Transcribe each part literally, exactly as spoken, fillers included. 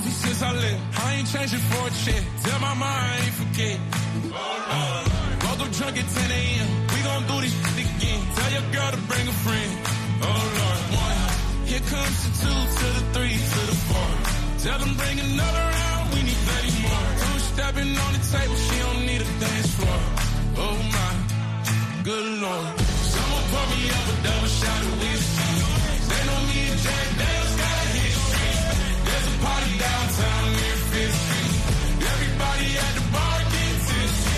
since I left. I ain't changing for a check. Tell my mind I ain't forget. Uh, woke up drunk at ten a.m. We gon' do this shit again. Tell your girl to bring a friend. Oh Lord, one. Here comes the two to the three to the four. Tell them bring another round. We need thirty more. Two stepping on the table. She don't need a dance floor. Oh my, good Lord. Someone pour me up a double shot of whiskey. They know me and Jack Daniels got a history. There's a party downtown near Fifth Street. Everybody at the bar getting tipsy.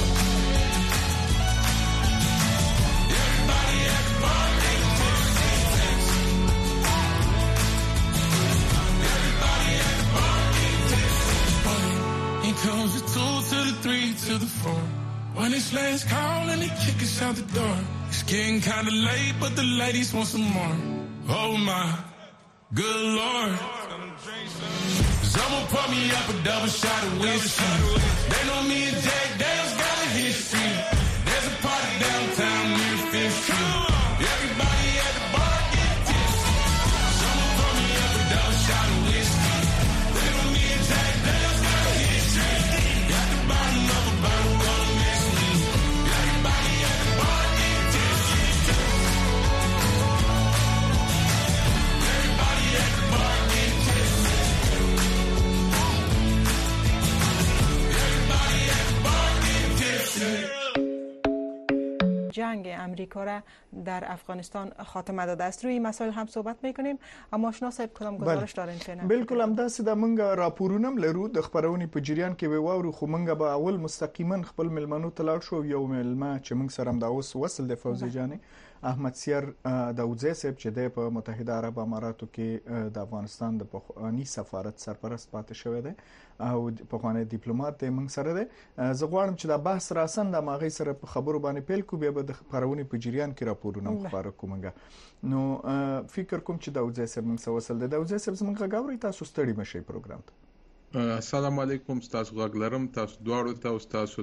Everybody at the bar getting tipsy. Everybody at the bar getting tipsy. Here comes the two to the three to the four. When it's last call and they kick us out the door. It's getting kinda late, but the ladies want some more. Oh my, good Lord. Someone pour me up a double shot of whiskey. They know me and Jack Daniels got a history. There's a party downtown near Fifth Street. Everybody at the bar get tipsy. Someone pour me up a double shot of whiskey. They know me and Jack Daniels got a history. Got the bottom of a bottle, gonna miss me. Everybody at the bar get tipsy. Everybody at the bar get tipsy. Everybody at the bar get tipsy. جنگ امریکا را در افغانستان خاتمه داده است. روی مسائل هم صحبت میکنیم. اما آشنا صاحب کدام گزارش دارین فعلا؟ بالکل همداسې د منګه راپورونه لرو د خبرونې په جریان کې به واورو خو منګه به اول مستقیما خپل ملمنو تلاړ شو. یو ملما چې موږ سره هم دا اوس وصل د فوزي جانې احمد سیر داوودزی صاحب چې د په متحده عرب اماراتو کې د افغانستان د پخوانی سفارت سرپرست پاتې شوی دی او پخوانی ډیپلوماټ دی موږ سره دی. زه غواړم چې دا بحث راسن د ماغي سره په خبرو باندې پیل کو بیا به د خبرونې په جریان کې راپورونه خبره کومګه. نو فکر کوم چې داوودزی صاحب موږ سره وصل دی. داوودزی صاحب زموږ غاوري تاسو ستړي مشي پروګرام ته. السلام علیکم تاسو غږلرم تاسو دواړو ته او تاسو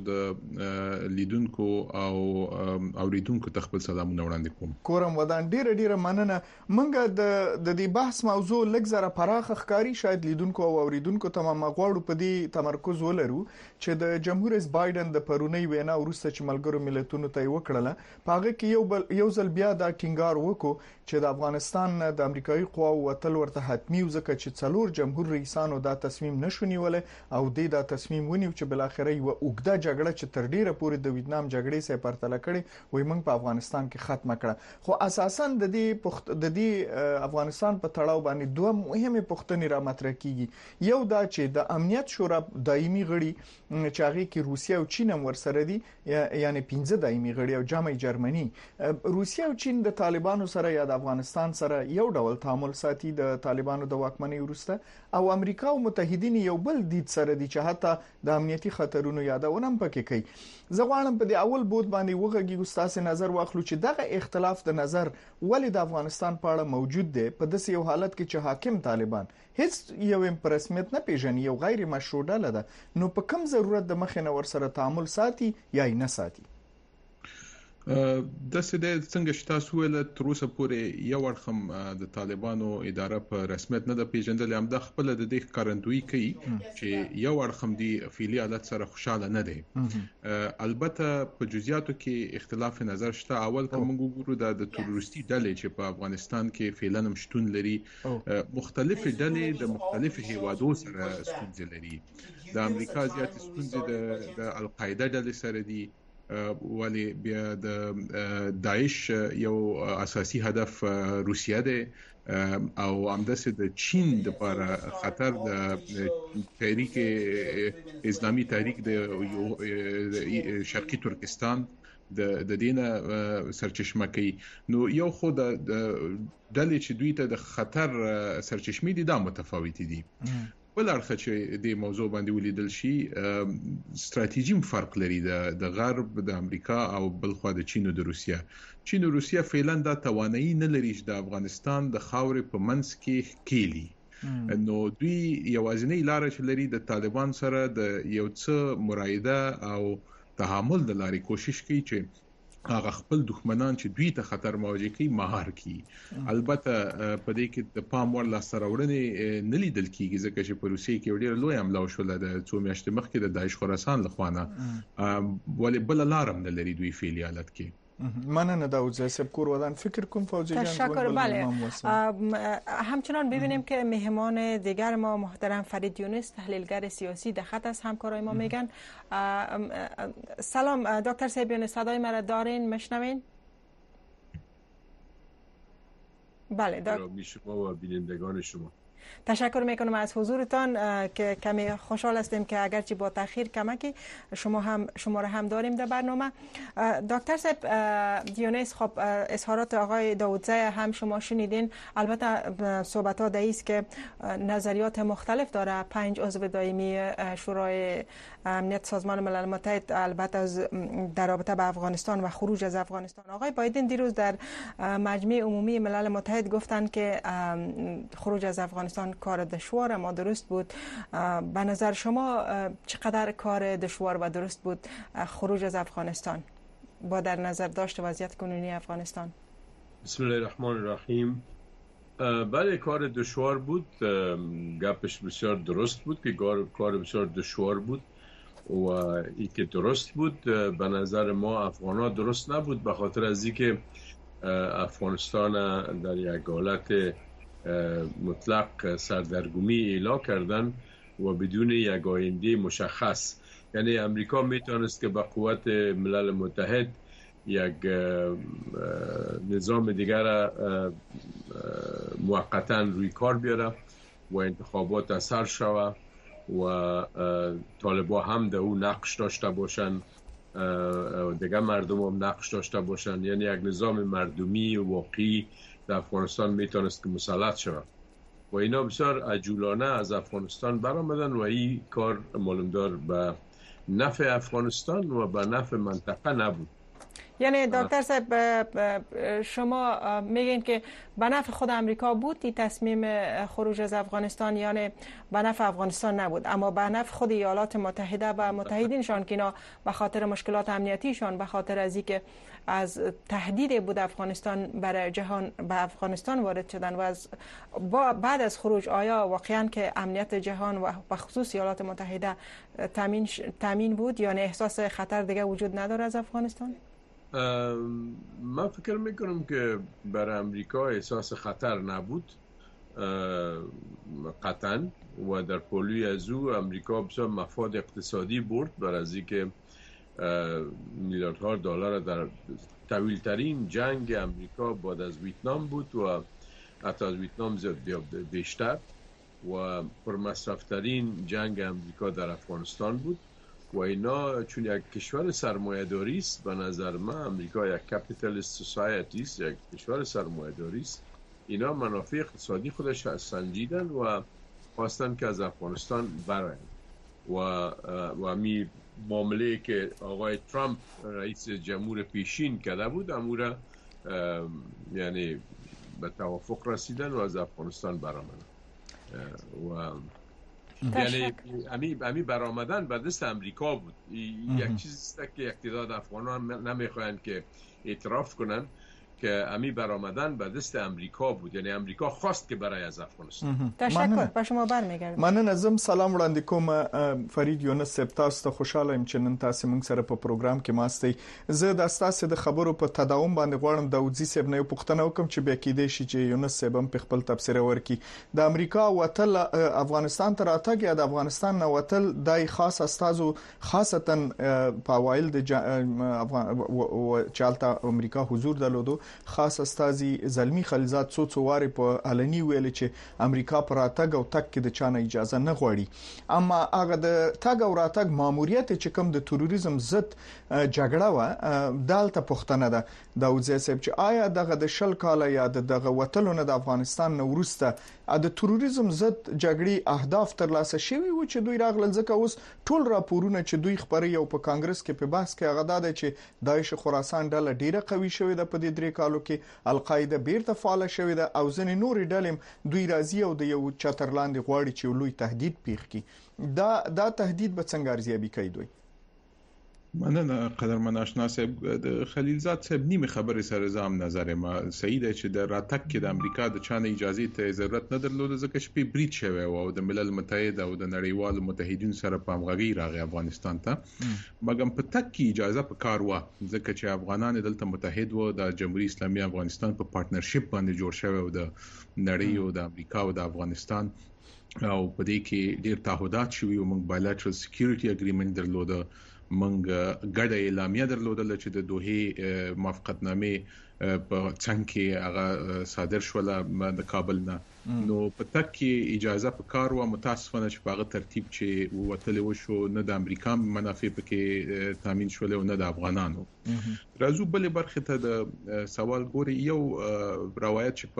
د لیدونکو او اوریدونکو ته خپل سلامونه وړاندې کوم. کورم ودان ډیره ډیره مننه. منګه د د دې بحث موضوع لږ زره پراخه ښکاری شاید لیدونکو او اوریدونکو ته ما غواړو په دې تمرکز ولرو چې د جمهور رئیس بایدن د پرونی وینا ورسته چې ملګرو ملتونو ته وکړه پاغه کې یو بل یو ځل بیا دا ټینګار وکړو چې د افغانستان د امریکایي قواو وتل ورته حتمی وزکه چې څلور جمهور رئیسانو دا تصمیم نشونیول او د دا تصمیم ونیو چې بل اخر یو اوګده جګړه چې تر ډیره پورې د ویتنام جګړې سره پرتله کړي وای موږ په افغانستان کې ختمه کړه. خو اساسا د دې پخت د دې افغانستان په تړاو باندې دوه مهمه پوښتنې را مطرح کیږي. یو دا چې د امنیت شورا دایمي غړي چې هغه کې روسیا او چین هم ورسره دي یعنی پنځه دایمي غړي او جامع جرمني. روسیا او چین د طالبانو سره یا د افغانستان سره یو ډول تعامل ساتي د طالبانو د واکمنۍ وروسته او امریکا او متحدین یو بل دید سره دي چې حتی د امنیتي خطرونو یادونه هم پکې کوي. زه غواړم په دې اول بود باندې وګورئ ګستاسه نظر واخلو چې دغه اختلاف د نظر ولې د افغانستان په اړه موجود دی په داسې یو حالت کې چې حاکم طالبان هیڅ یو امپرسمنت نه پیژني یو غیر مشروع ډله ده. نو په کوم ضرورت د مخې نه ور سره تعامل ساتي یا نه ساتي؟ د سده څنګه چې تاسو ول تر اوسه پورې یو ورخم د طالبانو اداره په رسمیت نه د پیژندل هم د خپل د دې کارندوی کوي چې یو ورخم دی فعلی حالت سره خوشاله نه دی. البته په جزئیاتو کې اختلاف نظر شته. اول کوم وګورو د تروریستي ډلې چې په افغانستان کې فعلا مشتون لري مختلف ډلې د مختلف هیوادو سره ستونزې لري. د امریکا زیات ستونزې د القاعده ډلې سره دي ولی بیا د داعش یو اساسي هدف روسیه ده او همداسې د چین د لپاره خطر د تحریک اسلامي تحریک د شرقي ترکستان د د دینه سرچشمه کوي. نو یو خو د ډلې چې دوی ته د خطر سرچشمه دي دا متفاوت دي. بل اړخ چې د موضوع باندې ولیدل شي ستراتیژیم فرق لري د غرب د امریکا او بل خو د چین او د روسیا. چین او روسیا فعلا دا توانایي نه لري چې د افغانستان د خاورې په منځ کې کېلي. نو دوی یوازینی لار چې لري د طالبان سره د یو څه مرایده او تعامل د لارې کوشش کوي چې هغه خپل دښمنان چې دوی ته خطر مواجه کوي مهار کی. البته په دې کې د پام وړ لاسته راوړنې نه لیدل کیږي ځکه چې په روسیې کې ډېر لوی حمله وشوله د څو میاشتې مخکې د داعش خراسان لخوانه، ولې بل لارم نه لري دوی فعالیت کې. مننه داود صاحب کور ودان فکر کنم فوزی جان. تشکر. بله همچنان ببینیم که مهمان دیگر ما محترم فرید یونس تحلیلگر سیاسی در خط است، همکارای ما میگن. سلام دکتر صاحب یونس، صدای مرا دارین؟ مشنوین؟ بله دکتر شما و بینندگان شما تشکر میکنم از حضورتان که کمی خوشحال هستیم که اگرچه با تاخیر کمکی شما هم شما را هم داریم در برنامه. دکتر صاحب یونس، خب اظهارات آقای داودزی هم شما شنیدین. البته صحبت ها است که نظریات مختلف داره. پنج عضو دائمی شورای امنیت سازمان ملل متحد البته در رابطه با افغانستان و خروج از افغانستان. آقای بایدن دیروز در مجمع عمومی ملل متحد گفتند که خروج از افغانستان کار دشوار اما درست بود. به نظر شما چقدر کار دشوار و درست بود خروج از افغانستان با در نظر داشت وضعیت کنونی افغانستان؟ بسم الله الرحمن الرحیم. بله کار دشوار بود، گپش بسیار درست بود که کار بسیار دشوار بود و ای که درست بود به نظر ما افغانا درست نبود، به خاطر از اینکه افغانستان در یک حالت مطلق سردرگمی اعلام کردن و بدون یک آینده مشخص. یعنی امریکا میتونست که با قوت ملل متحد یک نظام دیگر موقتا روی کار بیاره و انتخابات اثر شوه و طالبا هم در اون نقش داشته باشن، دیگه مردم هم نقش داشته باشن. یعنی یک نظام مردمی واقعی در افغانستان میتونست که مسلط شود و اینا بسیار عجولانه از افغانستان برآمدن و این کار معلومدار به نفع افغانستان و به نفع منطقه نبود. یعنی دکتر صاحب شما میگین که به نفع خود امریکا بود این تصمیم خروج از افغانستان، یعنی به نفع افغانستان نبود، اما به نفع خود ایالات متحده و متحدینشان که اینا به خاطر مشکلات امنیتیشان، به خاطر از اینکه از تهدید بود افغانستان برای جهان به افغانستان وارد شدن و از بعد از خروج آیا واقعا که امنیت جهان و به خصوص ایالات متحده تامین تامین بود، یعنی احساس خطر دیگه وجود نداره از افغانستان؟ من فکر میکنم که برای امریکا احساس خطر نبود قطعا و در پلوی از او امریکا بسیار مفاد اقتصادی برد برای از اینکه میلیاردها دلار در طویل ترین جنگ امریکا بعد از ویتنام بود و حتی از ویتنام بیشتر و پرمصرف ترین جنگ امریکا در افغانستان بود و اینا چون یک کشور سرمایه‌داری است، به نظر من امریکا یک کپیتالیست سوسایتی است، یک کشور سرمایه‌داری است. اینا منافع اقتصادی خودش سنجیدن و خواستن که از افغانستان برن و و می معامله که آقای ترامپ رئیس جمهور پیشین کرده بود امورا یعنی به توافق رسیدن و از افغانستان برآمدن و یعنی امی امی برآمدن به دست امریکا بود. یک چیزی است که اقتدار افغانان نمیخواهند که اعتراف کنن که امی برآمدن به دست امریکا بود، یعنی امریکا خواست که برای از افغانستان. تشکر. با شما برمیگردم. من نظم سلام وړاندې کوم فرید یونس صاحب، تاسو ته خوشاله یم چې نن تاسو موږ سره په پروګرام کې ماستئ. زه د تاسو د خبرو په تداوم باندې غواړم داودزی صاحب نه پوښتنه وکم چې به کې دې شي چې یونس صاحب هم په خپل تفسیر ورکړي. د امریکا وتل افغانستان ته راتګ یا د افغانستان نه وتل دای خاص استازو خاصتا په وایل د چالتا امریکا حضور درلودو. خاص استازي زلمی خلیلزاد څو څو واره په علني ویل چې امریکا پر راتګ او تک کې د چانه اجازه نه غواړي، اما هغه د تګ او راتګ ماموریت چې کوم د تروریزم ضد جګړه و دالته پښتنه ده داودزی صاحب چې آیا دغه د شل کاله یا دغه وټلونه د افغانستان نو ورسته د تروریزم ضد جګړې اهداف ترلاسه شوي و چې دوی راغلل، ځکه اوس ټول راپورونه چې دوی خبري او په کانګرس کې په بحث کې هغه ده چې داعش خراسان ډله ډیره قوي شوې ده په دې درې کالو کې، القاعده بیرته فعال شوې ده او ځنې نورې ډلې دوی راځي او د یو چترلاندې غواړي چې لوی تهدید پیښ کړي. دا دا تهدید به څنګه ارزیابي کوي دوی؟ مننه قدرمن آشنا صاحب د خلیلزاد صاحب نیمه خبره سره زام نظر ما سعید چې د راتګ کې د امریکا د چانه اجازه ته ضرورت نه درلوده ځکه چې په بریټ شوی او د ملل متحد او د نړیوالو متحدینو سره په همغږي راغی افغانستان ته مګم په تک کې اجازه په کار و ځکه چې افغانان دلته متحد وو د جمهوریت اسلامي افغانستان په پارټنرشپ باندې جوړ شوی او د نړۍ او د امریکا او د افغانستان او په دې کې ډیر تعهدات شوي او موږ بایلټرل سکیورټي اګریمنت درلوده منګ ګډه اعلامیه درلودل چې د دوه موافقتنامې په څنګه کې هغه صادر شوله د کابل نه نو په تک کې اجازه په کار و متاسفانه چې په هغه ترتیب چې وتلې و شو نه د امریکا منافع پکې تامین شول او نه د افغانانو راځو بل برخه ته د سوال ګوري یو روایت چې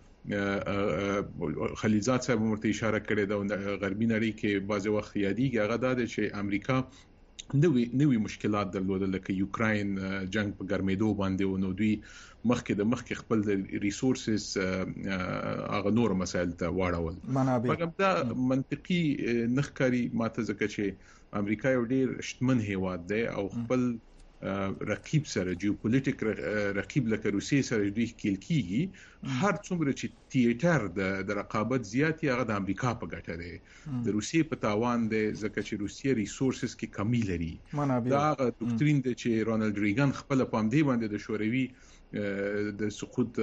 په خلیلزاد صاحب مرته اشاره کړې ده غربي نړۍ کې بعض وخت یادېږي هغه د چې امریکا نوې نوې مشکلات درلودل لکه یوکراین جنگ په ګرمېدو باندې او نو دوی مخکې د مخکې خپل د ریسورسز هغه نور مسایل ته واړول مګر دا منطقي نخکاری ماته ځکه چې امریکا یو ډیر شتمن هیواد دی او خپل رقیب سره جیوپولیټیک رقیب لکه روسیې سره دوی کېل کیږي هر څومره چې تیاتر د رقابت زیاتی هغه د امریکا په ګټه دی د روسیې په تاوان دی ځکه چې روسیې ریسورسز کې کمی لري دا ډوکټرین دی چې رونالد ریګن خپل پام دی باندې د شوروي د سقوط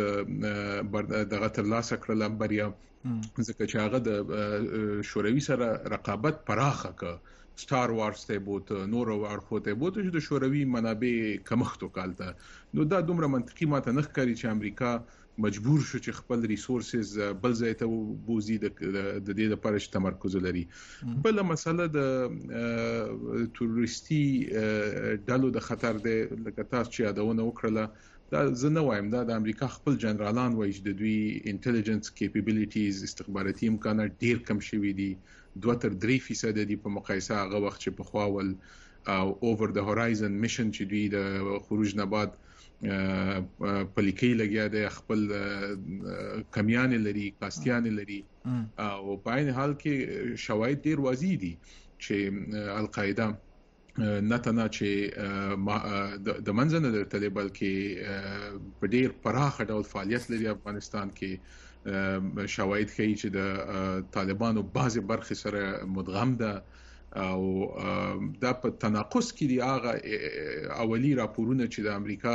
دغه ترلاسه کړل بریا ځکه چې هغه د شوروي سره رقابت پراخه کړ ستار وارز ته بوت نور اړخو ته بوت چې د شوروي منابع کمښت وکالته نو دا دومره منطقي ماته نه ښکاري چې امریکا مجبور شو چې خپل ریسورسز بل ځای ته بوزي د دې لپاره چې تمرکز لري بل مسله د تروریستي ډلو د خطر د لکه تاسو چې یادونه وکړه دا زه نه وایم دا د امریکا خپل جنرالان وایي چې د دوی انټيليجنس کیپابیلیټیز استخباراتي امکانات ډیر کم شوي دي دوه تر درې فیصد دي په مقایسه هغه وخت چې په خواول او اوور د هورایزن میشن چې دوی د خروج نه بعد پلیکي لګیا د خپل کمیان لري کاستیان لري او په عین حال کې شواهد ډیر واضح دي چې القاعده نتنا چې د منځنه د تل بلکې په ډیر پراخه ډول فعالیت لري افغانستان کې شواهد ښیي چې د طالبانو بعضی برخې سره مدغم ده او دا په تناقض کې دی هغه اولی راپورونه چې د امریکا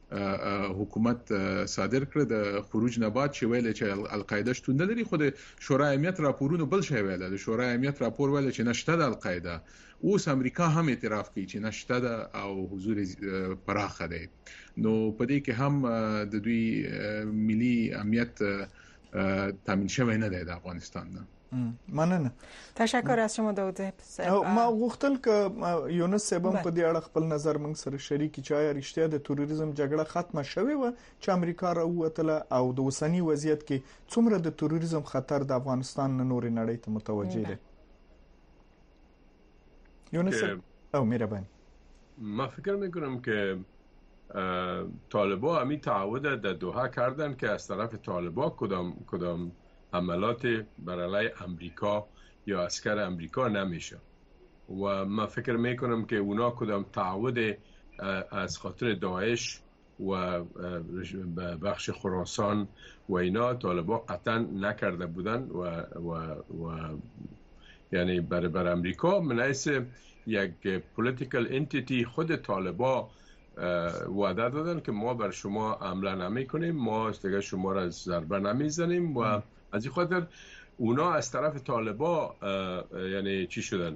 حکومت صادر کړ د خروج نه بعد چې ویل چې القاعده شتون نه لري خو د شورای امنیت راپورونه بل شی ویل د شورای امنیت راپور ویل چې نشته د القاعده اوس امریکا هم اعتراف کوي چې نشته ده او حضور پراخه دی نو په دې کې هم د دوی ملي امنیت تامین شوی نه دی د افغانستان نه مننه تشکر از شما داود صاحب ما غوښتل ک یونس صاحب په دې اړه خپل نظر موږ سره شریک کی چې رښتیا د تروریزم جګړه ختمه شوې و چې امریکا راووتله او د اوسنی وضعیت کې څومره د تروریزم خطر د افغانستان نور نړۍ ته متوجه دی یونس او مهربانی ما فکر میکنم که طالبان همی تعهد در دوحه کردن که از طرف طالبان کدام کدام حملات بر علیه امریکا یا عسکر امریکا نمیشه و من فکر میکنم که اونا کدام تعهد از خاطر داعش و بخش خراسان و اینا طالبان قطعا نکرده بودن و و و یعنی بر بر امریکا من حیث یک پولیتیکل انتیتی خود طالبان وعده دادن که ما بر شما حمله نمی کنیم ما دیگه شما را ضربه نمیزنیم و از این خاطر اونا از طرف طالبان یعنی چی شدن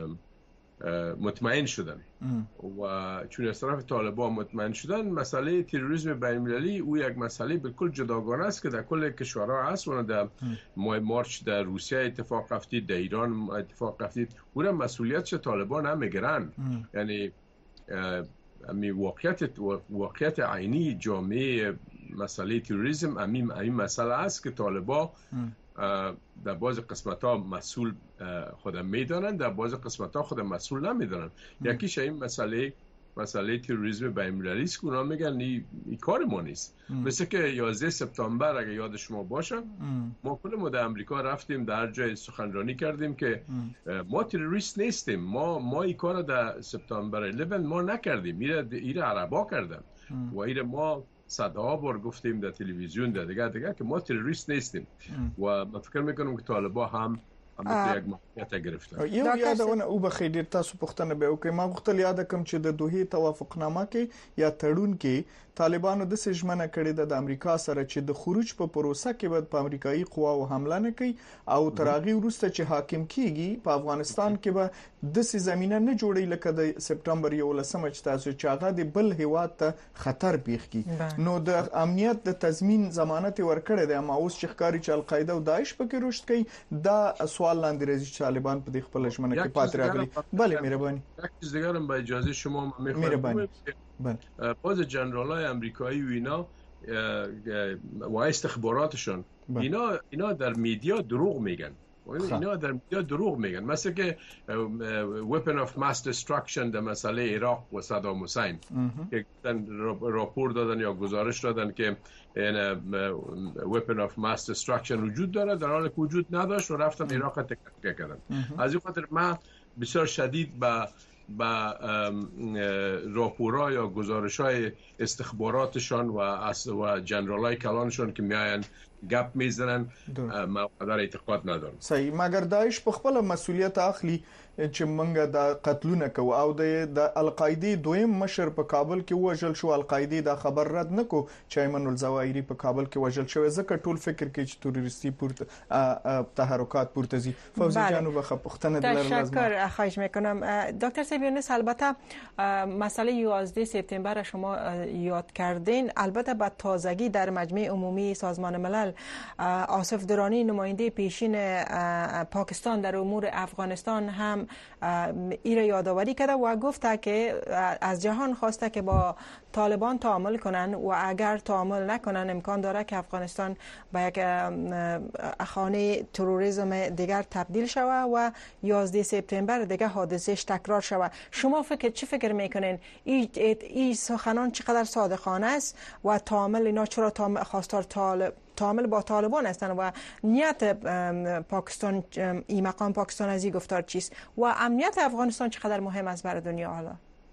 مطمئن شدن و چون از طرف طالبان مطمئن شدن مسئله تروریسم بین المللی او یک مسئله بالکل جداگانه است که در کل کشورها هست و در ماه مارچ در روسیه اتفاق افتید در ایران اتفاق افتید اون مسئولیتش طالبان هم میگیرن یعنی امی واقعیت واقعیت عینی جامعه مسئله تروریسم امیم این مسئله است که طالبان در بعض قسمت ها مسئول خودم میدانند در بعض قسمت ها خودم مسئول نمیدانند یکیش این مسئله مسئله تروریسم بین‌المللی است که اونا میگن این ای کار ما نیست. مثل که یازده سپتامبر اگه یاد شما باشه ما کل در امریکا رفتیم در جای سخنرانی کردیم که ما تروریست نیستیم، ما ما این کار در سپتامبر یازده ما نکردیم، ایره ایره عربا کردن و ایره ما صدها بار گفتیم در تلویزیون در دیگه دیگه که ما تروریست نیستیم و من فکر میکنم که طالبان هم هم یک موقعیت گرفتن. یو یادونه او به خیر تاسو پوښتنه به وکړه. ما غوښتل یاد کم چې د دوحې توافقنامه کې یا تړون کې طالبانو د سجمنه کړې د امریکا سره چې د خروج په پروسه کې به په امریکایي قواو حمله نه کوي او ترغی وروسته چې حاکم کیږي په افغانستان کې به د سي زمينه نه جوړي لکه د سپټمبر یولسمه چې تاسو چې هغه د بل هیواد ته خطر پیښ کی. نو د امنیت د تضمین ضمانت ورکړې ده، اما اوس چې ښکاری چې القاعده او داعش پکې رشد کوي دا سوال لاندې راځي چې طالبان په دې خپل ژمنه کې پات راغلي. بله مهرباني. یک چیز دیگه هم با اجازه شما میخوام بله باز جنرالای امریکایی و اینا و استخباراتشون اینا اینا در میدیا دروغ میگن. اینا در میدیا دروغ میگن، مثلا که weapon of mass destruction در مسئله عراق و صدام حسین که راپور دادن یا گزارش دادن که این weapon of mass destruction وجود داره در حالی که وجود نداشت و رفتن عراق تکه کردن. از این خاطر من بسیار شدید با با راپورها یا گزارش‌های استخباراتشان و و جنرالای کلانشان که میاین گپ میزنن ما قدر اعتقاد ندارم. صحیح، مگر داعش په خپل مسؤلیت اخلي چې منګه د قتلونه کو او د القاعده دویم مشر په کابل کې وژل شو. القاعده دا خبر رد نکو چې ایمن الزواهری په کابل کې وژل شو، ځکه ټول فکر کوي چې تروریستي پورته تحرکات پورته زی. فوزی جانو بخ پختنه دلار لازم. تشکر، خواهش میکنم. دکتر سیبیونس، البته مسئله یازده سپتامبر شما یاد کردین، البته با تازگی در مجمع عمومی سازمان ملل آصف درانی نماینده پیشین پاکستان در امور افغانستان هم این را یادآوری کرده و گفته که از جهان خواسته که با طالبان تعامل کنن و اگر تعامل نکنن امکان داره که افغانستان به یک خانه تروریسم دیگر تبدیل شود و یازده سپتامبر دیگر حادثهش تکرار شود. شما فکر چی فکر میکنین؟ این ای سخنان چقدر صادقانه است و تعامل اینا چرا خواستار طالب تعامل با طالبان هستند و نیت پاکستان این مقام پاکستان از این گفتار چیست و امنیت افغانستان چقدر مهم است برای دنیا؟ حالا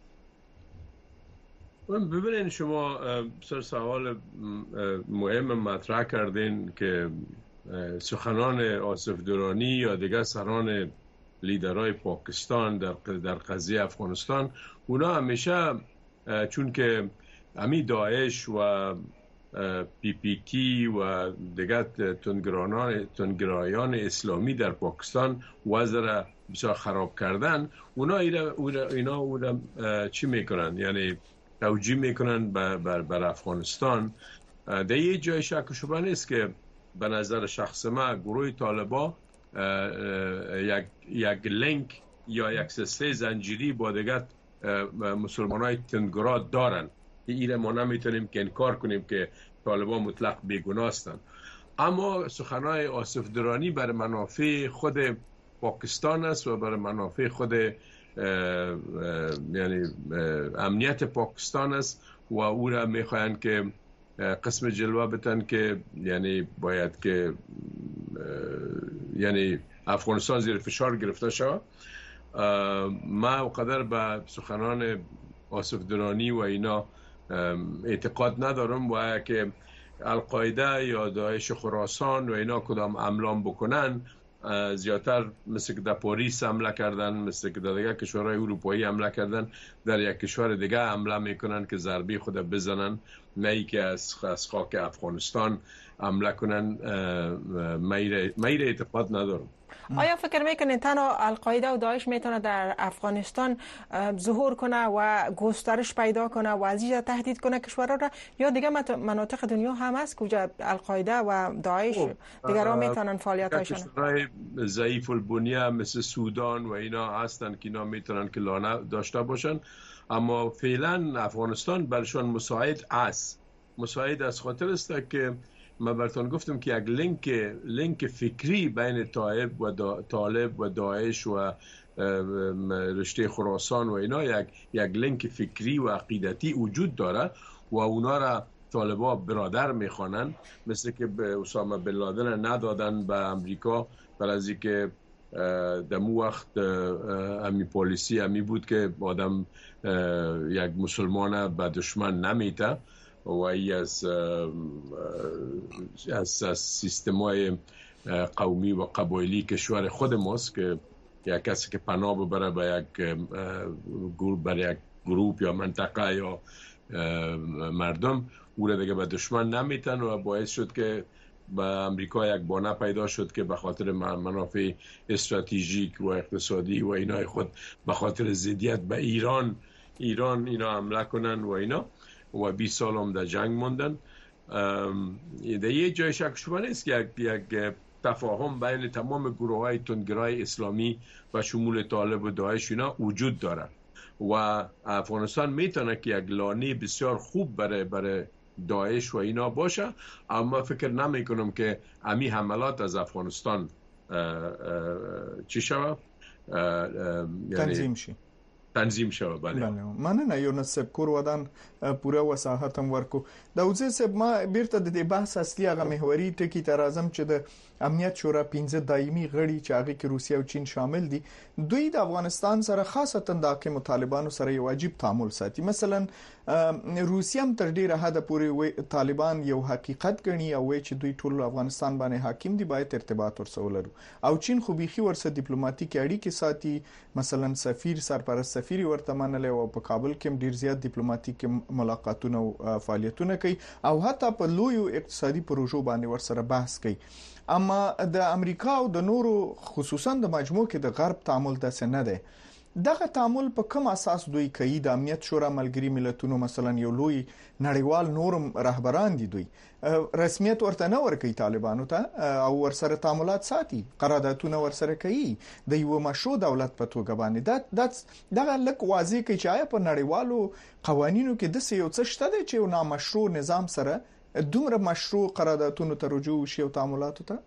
ببینید شما سر سوال مهم مطرح کردین که سخنان آصف درانی یا دیگر سران لیدرهای پاکستان در در قضیه افغانستان اونا همیشه چون که امی داعش و پی پی کی و دیگر تندگرایان تندگرایان اسلامی در پاکستان وضع بسیار خراب کردن، اونا اینا اونا چی میکنن؟ یعنی توجیه میکنن بر, بر, بر افغانستان. در یه جای شک و شبه نیست که به نظر شخص ما گروه طالبان یک یک لینک یا یک سلسله زنجیری با دیگر مسلمان های تندگرا دارن. ایره ما نمیتونیم که انکار کنیم که طالبان مطلق بیگناه هستند، اما سخنهای آصف درانی بر منافع خود پاکستان است و بر منافع خود اه اه یعنی اه امنیت پاکستان است و او را میخواهند که قسم جلوه بتن که یعنی باید که یعنی افغانستان زیر فشار گرفته شود. ما قدر به سخنان آصف درانی و اینا اعتقاد ندارم و که القاعده یا داعش خراسان و اینا کدام حمله بکنن زیادتر مثل که در پاریس حمله کردن، مثل که در دیگه کشورهای اروپایی حمله کردن، در یک کشور دیگه حمله میکنن که ضربه خود بزنن، نه ای که از خاک افغانستان حمله کنن. میر اعتقاد ندارم. آیا فکر میکنین تنها القاعده و داعش میتونه در افغانستان ظهور کنه و گسترش پیدا کنه و از اینجا تهدید کنه کشورها را، یا دیگه مناطق دنیا هم هست که القاعده و داعش دیگرها میتونن فعالیتاشون؟ کشورهای ضعیف البنیه مثل سودان و اینا هستن که اینا میتونن که لانه داشته باشن، اما فعلا افغانستان برشان مساعد است. مساعد از خاطر است که من براتون گفتم که یک لینک لینک فکری بین طالب و دا طالب و داعش و رشته خراسان و اینا یک یک لینک فکری و عقیدتی وجود داره و اونا را طالبا برادر میخوانن، مثل که به اسامه بن لادن ندادن به امریکا برای از اینکه در مو وقت امی پالیسی امی بود که آدم یک مسلمان به دشمن نمیته و ای از از, از سیستمای قومی و قبایلی کشور خود ماست که یک کسی که پناه ببره به یک گروه برای یک گروه یا منطقه یا مردم او را دیگه به دشمن نمیتن و باعث شد که به امریکا یک بانه پیدا شد که به خاطر منافع استراتژیک و اقتصادی و اینای خود به خاطر ضدیت به ایران ایران اینا حمله کنن و اینا و بیست سال هم در جنگ موندن. در یه جای شک شبه نیست که یک, یک تفاهم بین تمام گروه های تندگرای اسلامی و شمول طالب و داعش اینا وجود داره و افغانستان میتونه که یک لانه بسیار خوب برای برای داعش و اینا باشه، اما فکر نمی کنم که امی حملات از افغانستان اه اه چی شود؟ تنظیم شي تنظیم شوه. بله مننه یونس صاحب کور ودان پوره وساحت هم ورکو. داوود صاحب ما بیرته د بحث اصلي هغه محوري ټکی تر اعظم چې د امنیت شورا پنځه دایمي غړي چې هغه کې روسیه او چین شامل دي، دوی د افغانستان سره خاصتا د حکومت طالبانو سره یو واجب تعامل ساتي. مثلا روسیه هم تر ډیره حد پورې طالبان یو حقیقت ګڼي او چې دوی ټول افغانستان باندې حاکم دي، باید ارتباط ورسره ولرو. او چین خو بيخي ورسره ډیپلوماټیک اړیکې ساتي، مثلا سفیر سرپرست سفیر ورته منل او په کابل کې ډیر زیات ډیپلوماټیک ملاقاتونه او فعالیتونه کوي او حتی په لویو اقتصادي پروژو باندې ورسره بحث کوي. اما د امریکا او د نورو خصوصا د مجموعه کې د غرب تعامل داسې نه دی. دغه تعامل په کوم اساس دوی کوي؟ د امنیت شورا ملګری ملتونو مثلا یو لوی نړیوال نورم رهبران دي، دوی رسمیت ورته نه ورکوي طالبانو ته او ورسره تعاملات ساتي، قراردادونه ورسره کوي د یو مشروع دولت په توګه باندې. دا دغه لک واضح کوي چې آیا په نړیوالو قوانینو کې د یو څه شته چې یو نامشروع نظام سره دومره مشروع قراردادونو ته رجوع وشي او تعاملاتو ته؟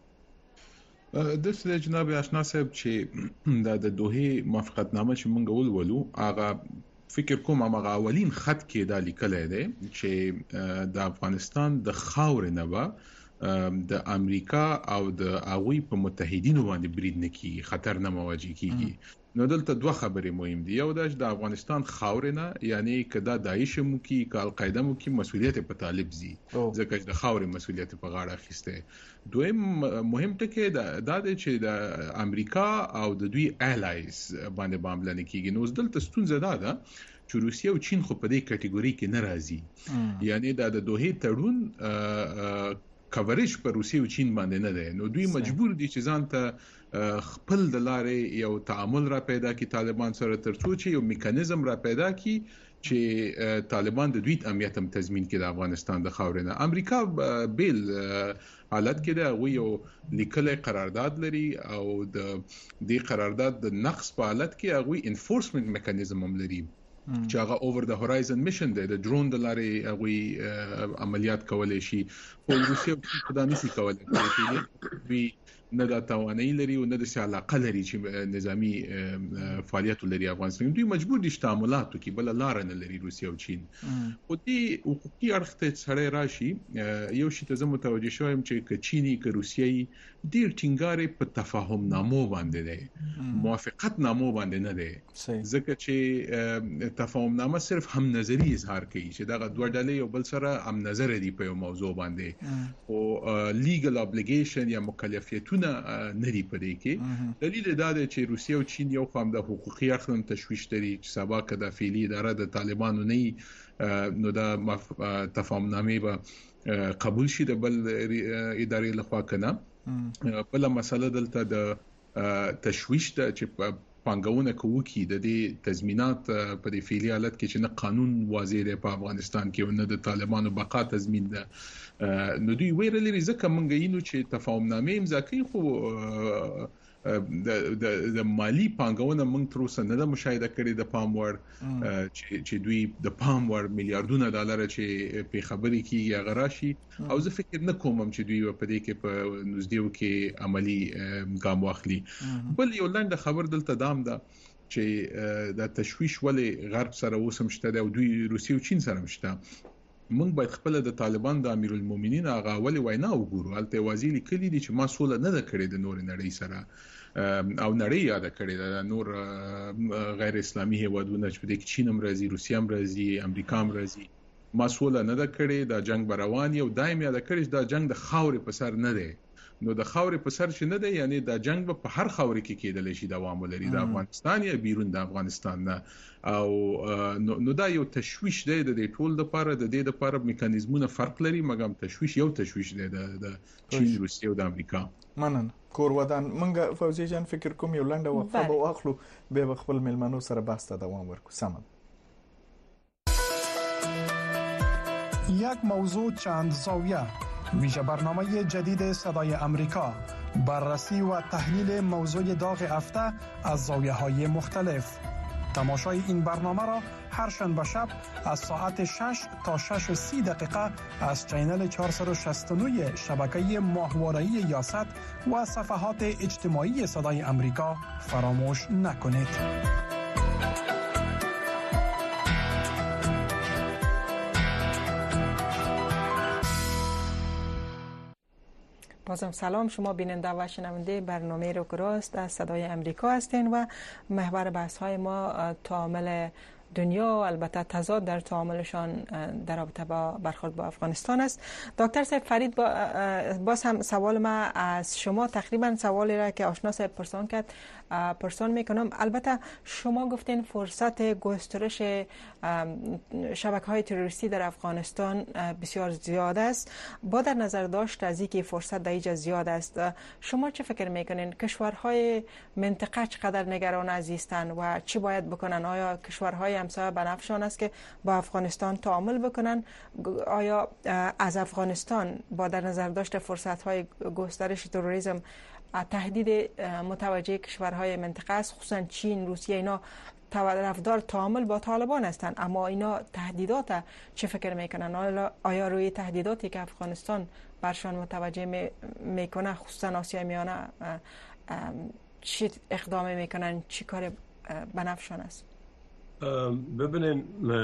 د سره جناب آشنا صاحب چې د دوه موافقتنامه چې مونږ ولولو هغه فکر کوم هغه اولین خط کې دا لیکل دی چې د افغانستان د خاور نه و د امریکا او د هغوی په متحدینو باندې برید نه کیږي، خطر نه مواجه کیږي. نو دلته دوه خبرې مهم دي. یو دا چې د افغانستان خاور نه یعنی کدا داعش مو کی کال قاعده مو کی مسؤلیت په طالب زی ځکه چې د خاور مسؤلیت په غاړه اخیسته. دویم مهم ټکی دا د چې د امریکا او د دوی الایز باندې بامبل نه کیږي. نو دلته ستونزه ده ده چې روسیه او چین خو په دې کټګوري کې نه راځي، یعنی دا د دوه تړون کوریج پر روسیه او چین باندې نه ده. نو دوی مجبور دي چې ځان ته خپل د لارې یو تعامل را پیدا کی طالبان سره، ترڅو چې یو میکانیزم را پیدا کی چې طالبان د دوی امنیت هم تضمین کړي د افغانستان د خاورینه. امریکا بیل حالت کې دا وی یو لیکل قرارداد لري او د دې قرارداد د نقص په حالت کې هغه انفورسمنت میکانیزم هم لري چې هغه اوور د هورایزن میشن دی، د ډرون د لارې هغه عملیات کولای شي. خو روسیه په دې نشي کولای چې نه د توانایي لري او نه د علاقه لري چې نظامی فعالیت لري افغانستان. دوی مجبور دي تعاملاتو کې بل لار نه لري روسیه او چین. او دې حقوقي اړخ ته سره راشي یو شی ته زه متوجه شوم چې ک چینی ک روسیایي ډیر ټینګاره په تفاهم نامو باندې دی، موافقت نامو باندې نه دی، ځکه چې تفاهم نامه صرف هم نظری اظهار کوي چې دا دوه ډلې یو بل سره هم نظر دي په یو موضوع باندې، او لیګل ابلیګیشن یا مکلفیتونه نه لري په دې کې. دلیل دا دی چې روسیه او چین یو خام د حقوقي اړخ هم تشویش لري چې سبا که د فعلی اداره د طالبانو نه نو دا تفاهم نامه به قبول شي د بل ادارې لخوا کنه. بل مسله دلته د تشویش د چې پانګونه کوي د دې تضمینات په دې فعلی حالت کې چې نه قانون واضح دی په افغانستان کې او نه د طالبانو بقا تضمین ده. نو دوی ویل لري ځکه مونږ یې نو چې تفاهم نامه امضا کوي خو د مالی پانګونه موږ تر اوسه نه د مشاهده کړې د پام وړ چې دوی د پام وړ میلیارډونه ډالر چې په خبرې کې یا غراشي او زه فکر نه کوم چې دوی په دې کې په نږدېو کې عملی ګام واخلي. بل یو لاندې خبر دلته دام ده چې د تشويش ولې غرب سره اوسم شته او دوی روسیه او چین سره مشته. موږ باید خپل د طالبان د امیرالمؤمنین هغه ولې وینا وګورو. الته وازی لیکلي دي چې ما سوله نه ده کړې د نور نړۍ سره او نړۍ یاد کړې ده نور غیر اسلامي هیوادونه چې د چین هم راځي، روسیه هم راځي، امریکا هم راځي. ما سوله نه ده کړې، دا جنگ بروان یو دایم یاد کړی دا جنگ د خاورې په سر نه دی. نو د خاورې په سر چې نه دی یعنی دا جنگ په هر خاورې کې کېدل شي دوام ولري، د افغانستان یا بیرون د افغانستان نه. او نو دا یو تشويش دی د دې ټول د لپاره، د دې لپاره میکانیزمونه فرق لري، مګم تشويش یو تشويش دی د چین، روسیه او د امریکا. مننه. کور ودان منګه فوزي جان فکر کوم یو لنډه وقفه به واخلو به خپل ملمنو سره بحث ته دوام ورکو. سمون. یک موضوع چند زاویه، ویژه برنامه جدید صدای امریکا، بررسی و تحلیل موضوع داغ هفته از زاویه‌های مختلف. تماشای این برنامه را هر شنبه شب از ساعت شش تا شش و سی دقیقه از چینل چهارصد و شصت و نه شبکه ماهواره‌ای یاست و صفحات اجتماعی صدای امریکا فراموش نکنید. بازم سلام، شما بیننده و شنونده برنامه رو که راست از صدای امریکا هستین و محور بحث های ما تعامل دنیا و البته تضاد در تعاملشان در رابطه با برخورد با افغانستان است. دکتر صاحب فرید، با باز هم سوال ما از شما تقریبا سوالی را که آشنا صاحب پرسان کرد پرسان میکنم. البته شما گفتین فرصت گسترش شبکه‌های تروریستی در افغانستان بسیار زیاد است. با در نظر داشت از اینکه فرصت در اینجا زیاد است، شما چه فکر میکنین کشورهای منطقه چقدر نگران از هستند و چی باید بکنن؟ آیا کشورهای همسایه بنفشان است که با افغانستان تعامل بکنن؟ آیا از افغانستان با در نظر داشت فرصت‌های گسترش تروریسم تهدید متوجه کشورهای منطقه است، خصوصا چین، روسیه، اینا طرفدار تعامل با طالبان هستند، اما اینا تهدیدات چه فکر میکنن؟ آیا روی تهدیداتی که افغانستان برشان متوجه میکنه خصوصا آسیا میانه چی اقدام میکنن، چی کار بنفشان است؟ ببینین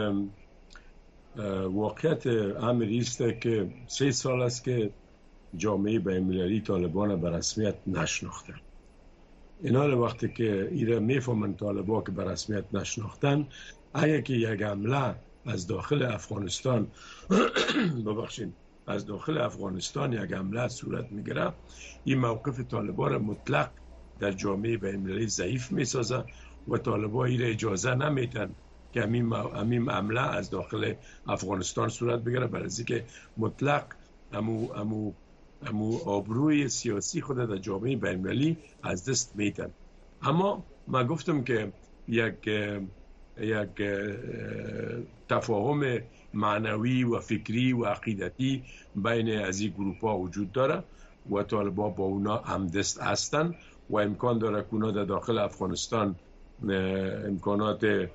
واقعیت امری است که سه سال است که جامعه بین‌المللی طالبان به رسمیت نشناخته. اینا رو وقتی که ایره میفهمن طالبا که به رسمیت نشناختن، اگه که یک حمله از داخل افغانستان ببخشید از داخل افغانستان یک حمله صورت میگیره، این موقف طالبا را مطلق در جامعه بین‌المللی ضعیف میسازه و طالبا ایره اجازه نمیدن که همین همین حمله از داخل افغانستان صورت بگیره، برای اینکه مطلق امو امو امو آبروی سیاسی خود در جامعه بین‌المللی از دست میدن. اما من گفتم که یک یک تفاهم معنوی و فکری و عقیدتی بین از این گروپ ها وجود داره و طالبان با اونا همدست هستن و امکان داره که اونا در داخل افغانستان امکانات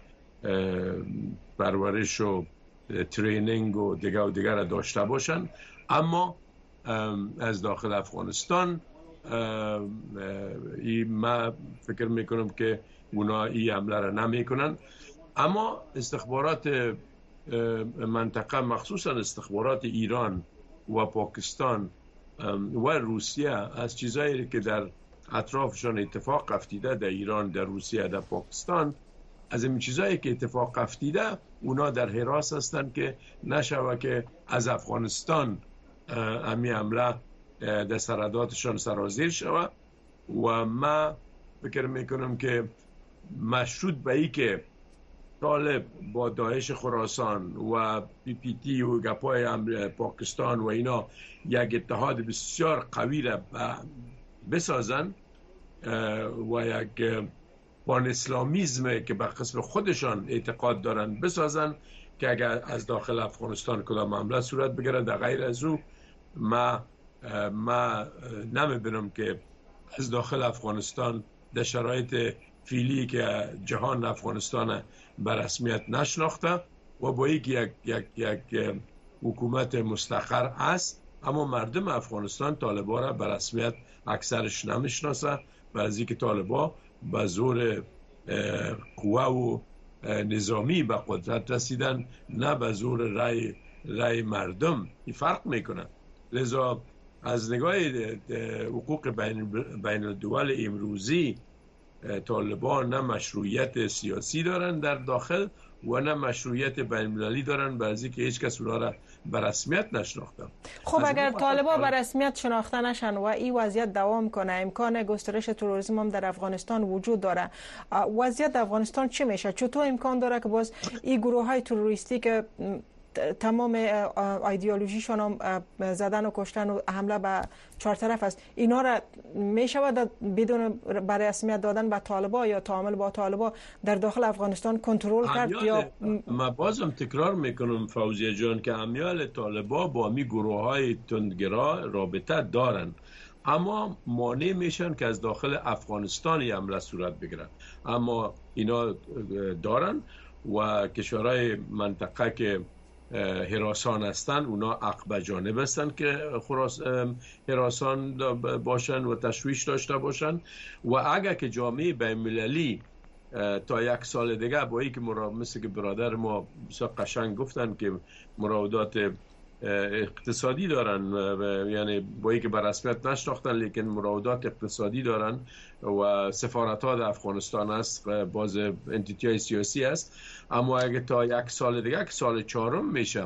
پرورش و ترینینگ و دیگر و دیگر داشته باشن، اما از داخل افغانستان من فکر میکنم که اونا این حمله را نمیکنن. اما استخبارات منطقه مخصوصا استخبارات ایران و پاکستان و روسیه از چیزایی که در اطرافشان اتفاق افتیده در ایران، در روسیه، در پاکستان، از این چیزایی که اتفاق افتیده اونا در حراس هستند که نشوه که از افغانستان امی حمله در سرحداتشان سرازیر شود. و من فکر میکنم که مشروط به ای که طالب با داعش خراسان و پی پی تی و گپای پاکستان و اینا یک اتحاد بسیار قوی را بسازن و یک پان اسلامیزم که به قسم خودشان اعتقاد دارن بسازن که اگر از داخل افغانستان کدام حمله صورت بگیره، در غیر از او ما ما نمیبینم که از داخل افغانستان در شرایط فعلی که جهان افغانستان به رسمیت نشناخته و با یک یک یک, یک حکومت مستقر است، اما مردم افغانستان طالبان را به رسمیت اکثرش نمیشناسه، بعضی که طالبان به زور قوه و نظامی به قدرت رسیدن، نه به زور رای رای مردم. این فرق میکنه. لذا از نگاه حقوق بین, بین الدول امروزی طالبان نه مشروعیت سیاسی دارن در داخل و نه مشروعیت بین المللی دارن، بعضی که هیچ کس اونها را به رسمیت نشناخته. خب اگر طالبان به رسمیت شناخته نشن و این وضعیت دوام کنه، امکان گسترش تروریسم هم در افغانستان وجود داره. وضعیت در افغانستان چی میشه؟ چطور امکان داره که باز این گروه های تروریستی که تمام ایدئولوژیشون هم زدن و کشتن و حمله به چهار طرف است، اینا را میشود بدون برای رسمیت دادن به طالبان یا تعامل با طالبان در داخل افغانستان کنترل کرد؟ یا ما بازم تکرار میکنم فوزیه جان که امیال طالبان با می گروه های تندگرا رابطه دارن، اما مانع میشن که از داخل افغانستان حمله صورت بگیرن. اما اینا دارن و کشورهای منطقه که هراسان هستند اونا عقب جانب هستند که هراسان باشن و تشویش داشته باشن. و اگر که جامعه بین المللی تا یک سال دیگه با اینکه مثل که برادر ما بسیار قشنگ گفتن که مراودات اقتصادی دارن، یعنی با اینکه به رسمیت نشناختن لیکن مراودات اقتصادی دارن و سفارت ها در افغانستان است، باز انتیتی های سیاسی است. اما اگه تا یک سال دیگه که سال چهارم میشه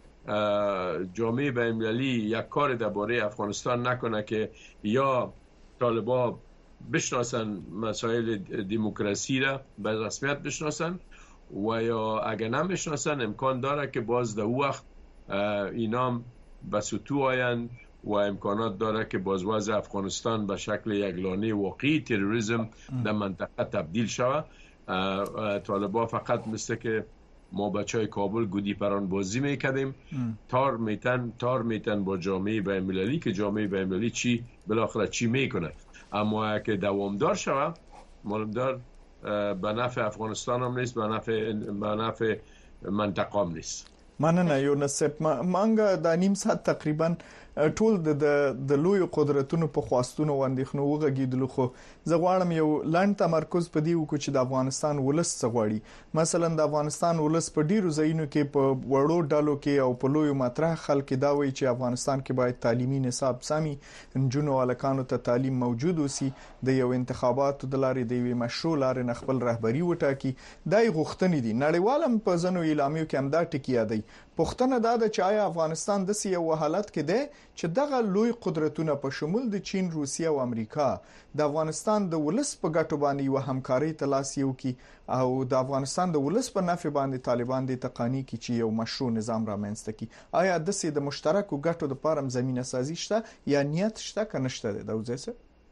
جامعه بین المللی یک کار درباره افغانستان نکنه که یا طالبان بشناسن مسائل دموکراسی را به رسمیت بشناسن و یا اگه نمیشناسن امکان داره که باز در وقت اینا به سطوح آیند و امکانات داره که باز وضع افغانستان به شکل یک لانه واقعی تروریسم در منطقه تبدیل شود. طالبان فقط مثل که ما بچهای کابل گودی پران بازی میکردیم، تار میتن تار میتن با جامعه بین المللی که جامعه بین المللی چی بالاخره چی میکنه. اما اگه دوامدار شود معلومدار به نفع افغانستان هم نیست، به نفع به نفع منطقه هم نیست. مننه یونسپ. مانګه د نیم ساعت تقریبا ټول د د لوی قدرتونو په خواستونو وندښنو وغږیدل، خو زه غواړم یو لاند تمرکز په دی وکړو چې د افغانستان ولس څه غواړي. مثلا د افغانستان ولس په ډیرو ځایونو کې په وړو ډالو کې او په لوی مطرح خلک دا وایي چې افغانستان کې باید تعلیمي نصاب سمي، نجونو الکانو ته تعلیم موجود وسی، د یو انتخاباتو د لارې د یو مشروع لارې خپل رهبری وټاکي. دای غوښتنې دي نړیوالم په ځنو اعلامیو کې هم دا ټکی دی. پښتنه دا د چې آیا افغانستان د سیاسي حالت کې دی چې دغه لوی قدرتونه په شمول د چین، روسیه او امریکا د افغانستان د ولس په ګټو باندې یو همکاري تلاش یو کی او د افغانستان د ولس په نفع باندې طالبان د تقانی کی چې یو مشروع نظام را منځته کی. آیا د سې د مشترکو ګټو د پاره زمينه سازي شته یا نیت شته کنه شته د وځه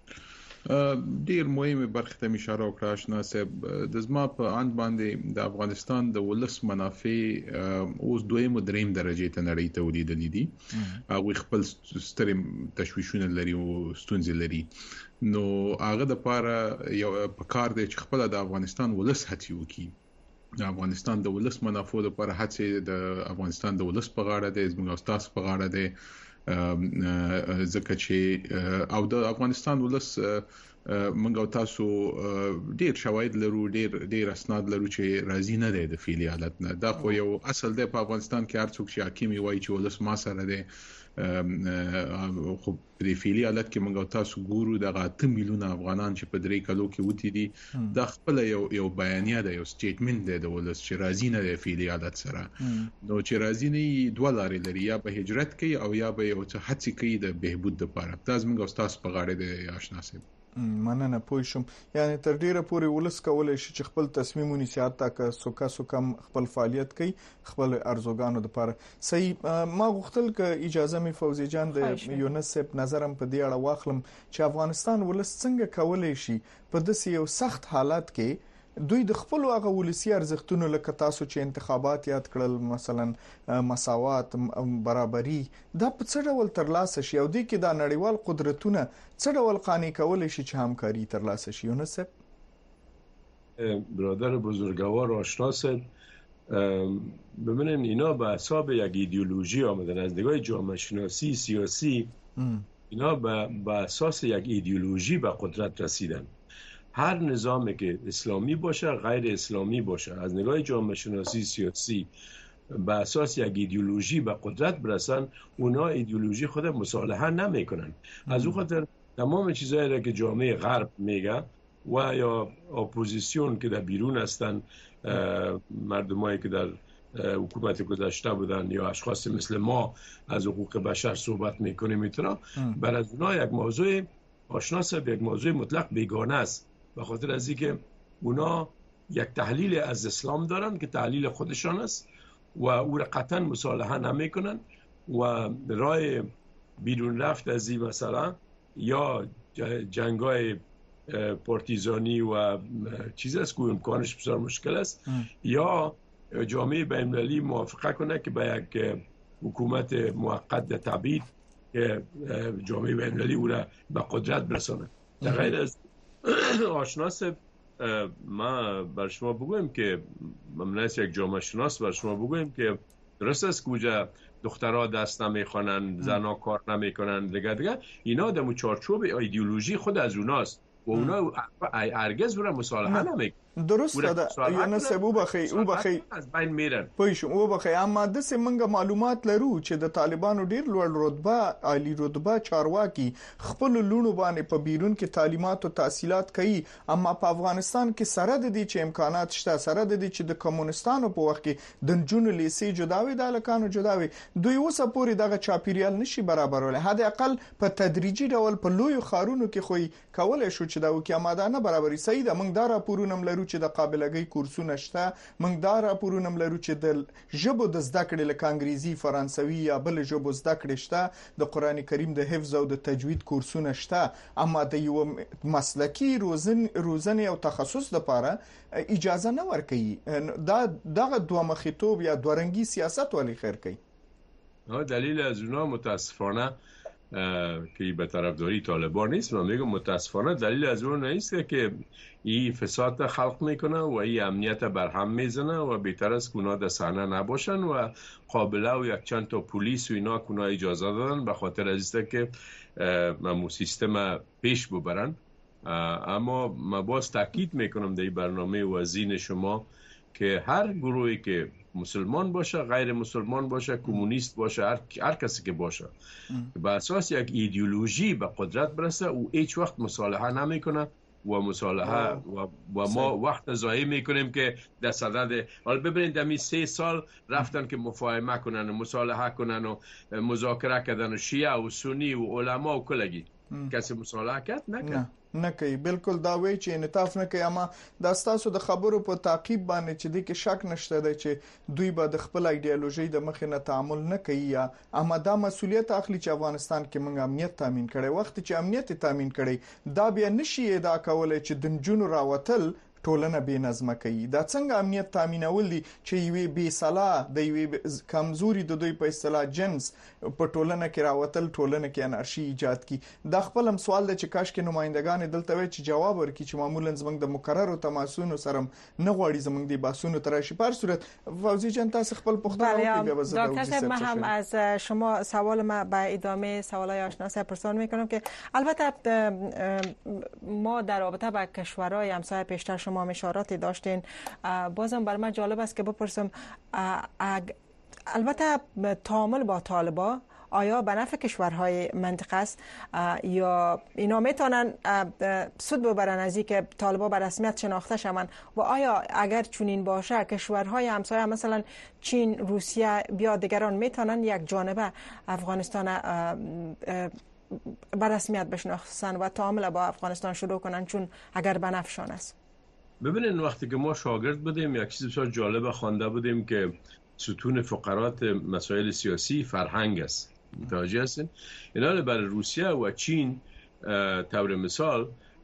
ډیر مهمه برخه ته اشاره وکړه آشنا صاحب. د زما په اند باندې د افغانستان د ولس منافع اوس دویم او دریم درجه ته نړۍ ته ولیدلې دي او خپل ستر تشویشونه لري او ستونزې لري. نو هغه د پاره یو په کار دی چې خپل د افغانستان ولس هڅه وکړي. د افغانستان د ولس منافع لپاره هڅه د افغانستان د ولس په غاړه ده، زموږ استاد په غاړه ده. ځکه چې او د افغانستان ولس منګ او تاسو ډیر شواهد لرو، ډیر ډیر اسناد لرو چې راضي نه دي د فعلی حالت نه. دا خو یو اصل دی په افغانستان کې، هر څوک چې حاکم وي چې ولس ما سره دی. خو په فعلی حالت کې منګ او تاسو ګورو د اته میلیون افغانان چې په درې کلو کې وتی دي د خپل یو یو بیانیه ده، یو سټیټمنټ دی د ولس چې راضي نه دی فعلی حالت سره. نو چې راضي نه دوه لارې لري، یا به هجرت کوي او یا به یو څه هڅه کوي د بهبود لپاره. تاسو منګ او تاسو په غاړه دی آشنا صاحب. مننه پوه شم. یعنی تر ډیره پورې ولس کولای شي چې خپل تصمیمونه سیاست تک سوکا سوکم خپل فعالیت کوي خپل ارزوګانو لپاره. صحیح. ما غوښتل ک اجازه می فوزي جان د یونسپ نظرم په دې اړه واخلم چې افغانستان ولس څنګه کولای شي په داسې یو سخت حالت کې دوی د خپل هغه ولسی ارزښتونو لکه تاسو چې انتخابات یاد کړل مثلا مساوات برابرۍ دا په څه ډول ترلاسه شي او د کې د نړیوال قدرتونه څه ډول قانع کول شي چې همکاري ترلاسه شي؟ یونس برادر بزرگوار آشنا صاحب، ببینین اینا به حساب یک ایدئولوژی آمدن. از نگاه جامعه شناسی سیاسی اینا به اساس یک ایدئولوژی به قدرت رسیدن. هر نظامی که اسلامی باشه غیر اسلامی باشه از نگاه جامعه شناسی سیاسی به اساس یک ایدئولوژی به قدرت برسن، اونا ایدئولوژی خود مصالحه نمیکنن. از اون خاطر تمام چیزایی را که جامعه غرب میگه و یا اپوزیسیون که در بیرون هستن، مردمایی که در حکومت گذشته بودن یا اشخاص مثل ما از حقوق بشر صحبت میکنیم، میتونه بر از اونا یک موضوع آشنا صاحب یک موضوع مطلق بیگانه است، به خاطر از اینکه اونا یک تحلیل از اسلام دارن که تحلیل خودشان است و او را قطعا مصالحه نمیکنن و راه بیرون رفت از این مسئله یا جنگای پارتیزانی و چیز است که امکانش بسیار مشکل است ام. یا جامعه بین‌المللی موافقه کنه که به یک حکومت موقت تبعید که جامعه بین‌المللی او را به قدرت برسانه. در غیر از آشنا صاحب، ما بر شما بگویم که من یک جامعه شناس بر شما بگویم که درست است کجا دخترها دست نمیخوانند، زنها کار نمیکنند، دیگه دیگه اینا در چارچوب ایدئولوژی خود از اوناست و اونا هرگز برای مصالحه نمیکنن. درست ده یا سبب بخي او بخي از بین میرن پوه شو او بخي. اما د سیمنګ معلومات لرو چې د طالبانو ډیر لوړ رتبه عالی رتبه چارواکي خپل لونو باندې په بیرون کې تعلیمات او تحصیلات کوي، اما په افغانستان کې سره د دې چې امکانات شته، سره د دې چې د کمونستانو په وخت کې د جنونو لیسي جداوي د الکانو جداوي، دوی اوس پورې دغه چاپیریال نشي برابرول. حد اقل په تدریجي ډول په لوی خارونو کې خو کولای شو چې دا وکي، اما دا نه برابري. صحیح ده، موږ دا راپورونه لرو چې د قابلګۍ کورسونه شته، موږ دا راپورونه لرو چې د ژبو د زده کړې لکه انګریزي، فرانسوي یا بل ژبو زده کړې شته، د قران کریم د حفظ او د تجوید کورسونه شته، اما د یو مسلکی روزن روزنه او تخصص لپاره اجازه نه ورکوي. دا دغه دوه مخیتوب یا دورنګي سیاست ولی خیر کوي. دلیل از اونا متاسفانه که به طرفداری طالبان نیست، من میگم متاسفانه دلیل از اون نیست که این فساد خلق میکنه و این امنیت برهم میزنه و بهتر است که اونا در صحنه نباشن و قابله و یک چند تا پلیس و اینا که اونا اجازه دادن به خاطر از اینکه که ممو سیستم پیش ببرن. اما من باز تاکید میکنم در این برنامه و زین شما که هر گروهی که مسلمان باشه، غیر مسلمان باشه، کمونیست باشه، هر, هر کسی که باشه به اساس یک ایدئولوژی به قدرت برسه او هیچ وقت مصالحه نمیکنه و مصالحه و, و ما وقت ضایع میکنیم که در صدد. حالا ببینید در سه سال رفتن که مفاهمه کنن و مصالحه کنن و مذاکره کردن و شیعه و سنی و علما و کلگی، کسی مصالحه کرد نکرد. نه کوي، بالکل دا وی چې انعطاف نه کوي. اما د تاسو د خبرو په تعقیب باندې چې د کې شک نشته دی چې دوی به د خپل ایدئولوژي د مخې نه تعامل نه کوي، یا اما دا مسولیت اخلي چې افغانستان کې موږ امنیت تامین کړي. وخت چې امنیت تامین کړي دا بیا نشي دا کولای چې د جنونو راوتل ټولنه بې نظمه کوي. دا څنګه امنیت تامینول دي چې یوې بې صلاح د یوې کمزوري د دوی په اصطلاح جنس په ټولنه کې راوتل، ټولنه کې انارشي ایجاد کی. دا خپل هم سوال دی چې کاش کې نمائندگان دلته وي چې جواب ورکړي چې معمولا زمنګ د مقررو تماسونو سره نه غواړي زمنګ د باسونو تراشي. پر صورت فوزی جان تاسو خپل پوښتنه وکړئ. دکتر صاحب ما هم از شما سوال ما به ادامه سوالای آشنا صاحب پرسان میکنم که البته ما در رابطه با کشورهای همسایه پیشتر شما اشاراتی داشتین، بازم بر من جالب است که بپرسم البته تعامل با طالبا آیا به نفع کشورهای منطقه است یا اینا میتونن سود ببرن از اینکه طالبا به رسمیت شناخته شوند و آیا اگر چنین باشه کشورهای همسایه مثلا چین، روسیه یا دیگران میتونن یک جانبه افغانستان به رسمیت بشناسن و تعامل با افغانستان شروع کنن چون اگر به نفعشان است؟ ببینین وقتی که ما شاگرد بودیم یک چیز بسیار جالب خوانده بودیم که ستون فقرات مسائل سیاسی فرهنگ است. متوجه هستین؟ اینا برای روسیه و چین طور مثال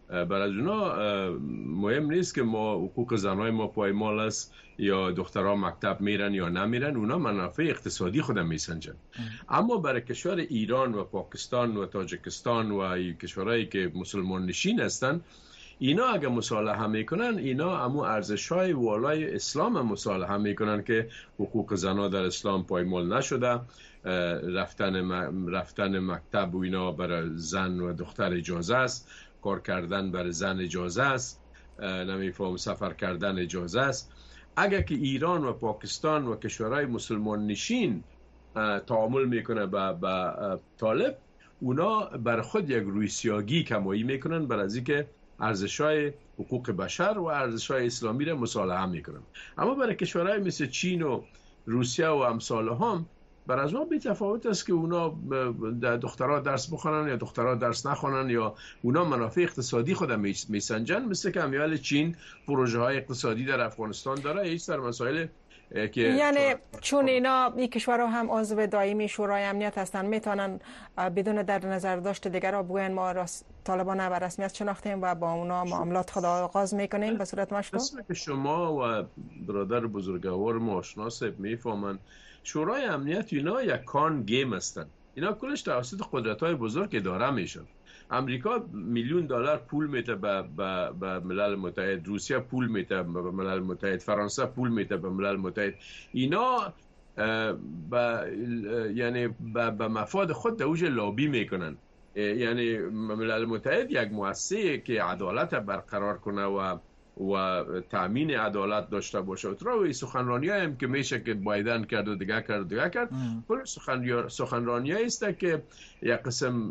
برای از اونا مهم نیست که ما حقوق زنای ما پایمال است یا دخترها مکتب میرن یا نمیرن، اونا منافع اقتصادی خودم میسنجن. اما برای کشور ایران و پاکستان و تاجیکستان و کشورهایی که مسلمان نشین هستن، اینا اگه مصالحه میکنن، اینا امو ارزش‌های والای اسلام هم مصالحه میکنن که حقوق زنها در اسلام پایمال نشده، رفتن رفتن مکتب و اینا برای زن و دختر اجازه است، کار کردن برای زن اجازه است، نمیفهم سفر کردن اجازه است. اگر که ایران و پاکستان و کشورهای مسلمان نشین تعامل میکنه با, با طالب، اونا بر خود یک روی سیاگی کمایی میکنن بر از اینکه ارزش‌های حقوق بشر و ارزش‌های اسلامی را مصالحه میکنن. اما برای کشورهای مثل چین و روسیه و امثال هم بر از اون بی‌تفاوت است که اونا دخترها درس بخونن یا دخترها درس نخونن، یا اونا منافع اقتصادی خودم میسنجن. مثل که امیال چین پروژه های اقتصادی در افغانستان داره، ایش در مسائل که یعنی چون اینا این کشورها هم عضو دائمی شورای امنیت هستن، میتونن بدون در نظر داشت دیگر را بگوین ما طالبان به رسمیت شناختیم و با اونا معاملات خود آغاز میکنیم به صورت مشروع. مثل که شما و برادر بزرگوار ما آشنا صاحب میفهمن، شورای امنیت اینا یک کان گیم هستن. اینا کلش توسط قدرت‌های بزرگ اداره میشن. امریکا میلیون دلار پول میده به به ملل متحد، روسیه پول میده به ملل متحد، فرانسه پول میده به ملل متحد. اینا با یعنی به مفاد خود دوج لابی میکنن. یعنی ملل متحد یک مؤسسه که عدالت برقرار کنه و و تامین عدالت داشته باشه. و سخنرانی هم که میشه که بایدن کرد و دیگه کرد و دیگه کرد، کل سخنرانی است که یک قسم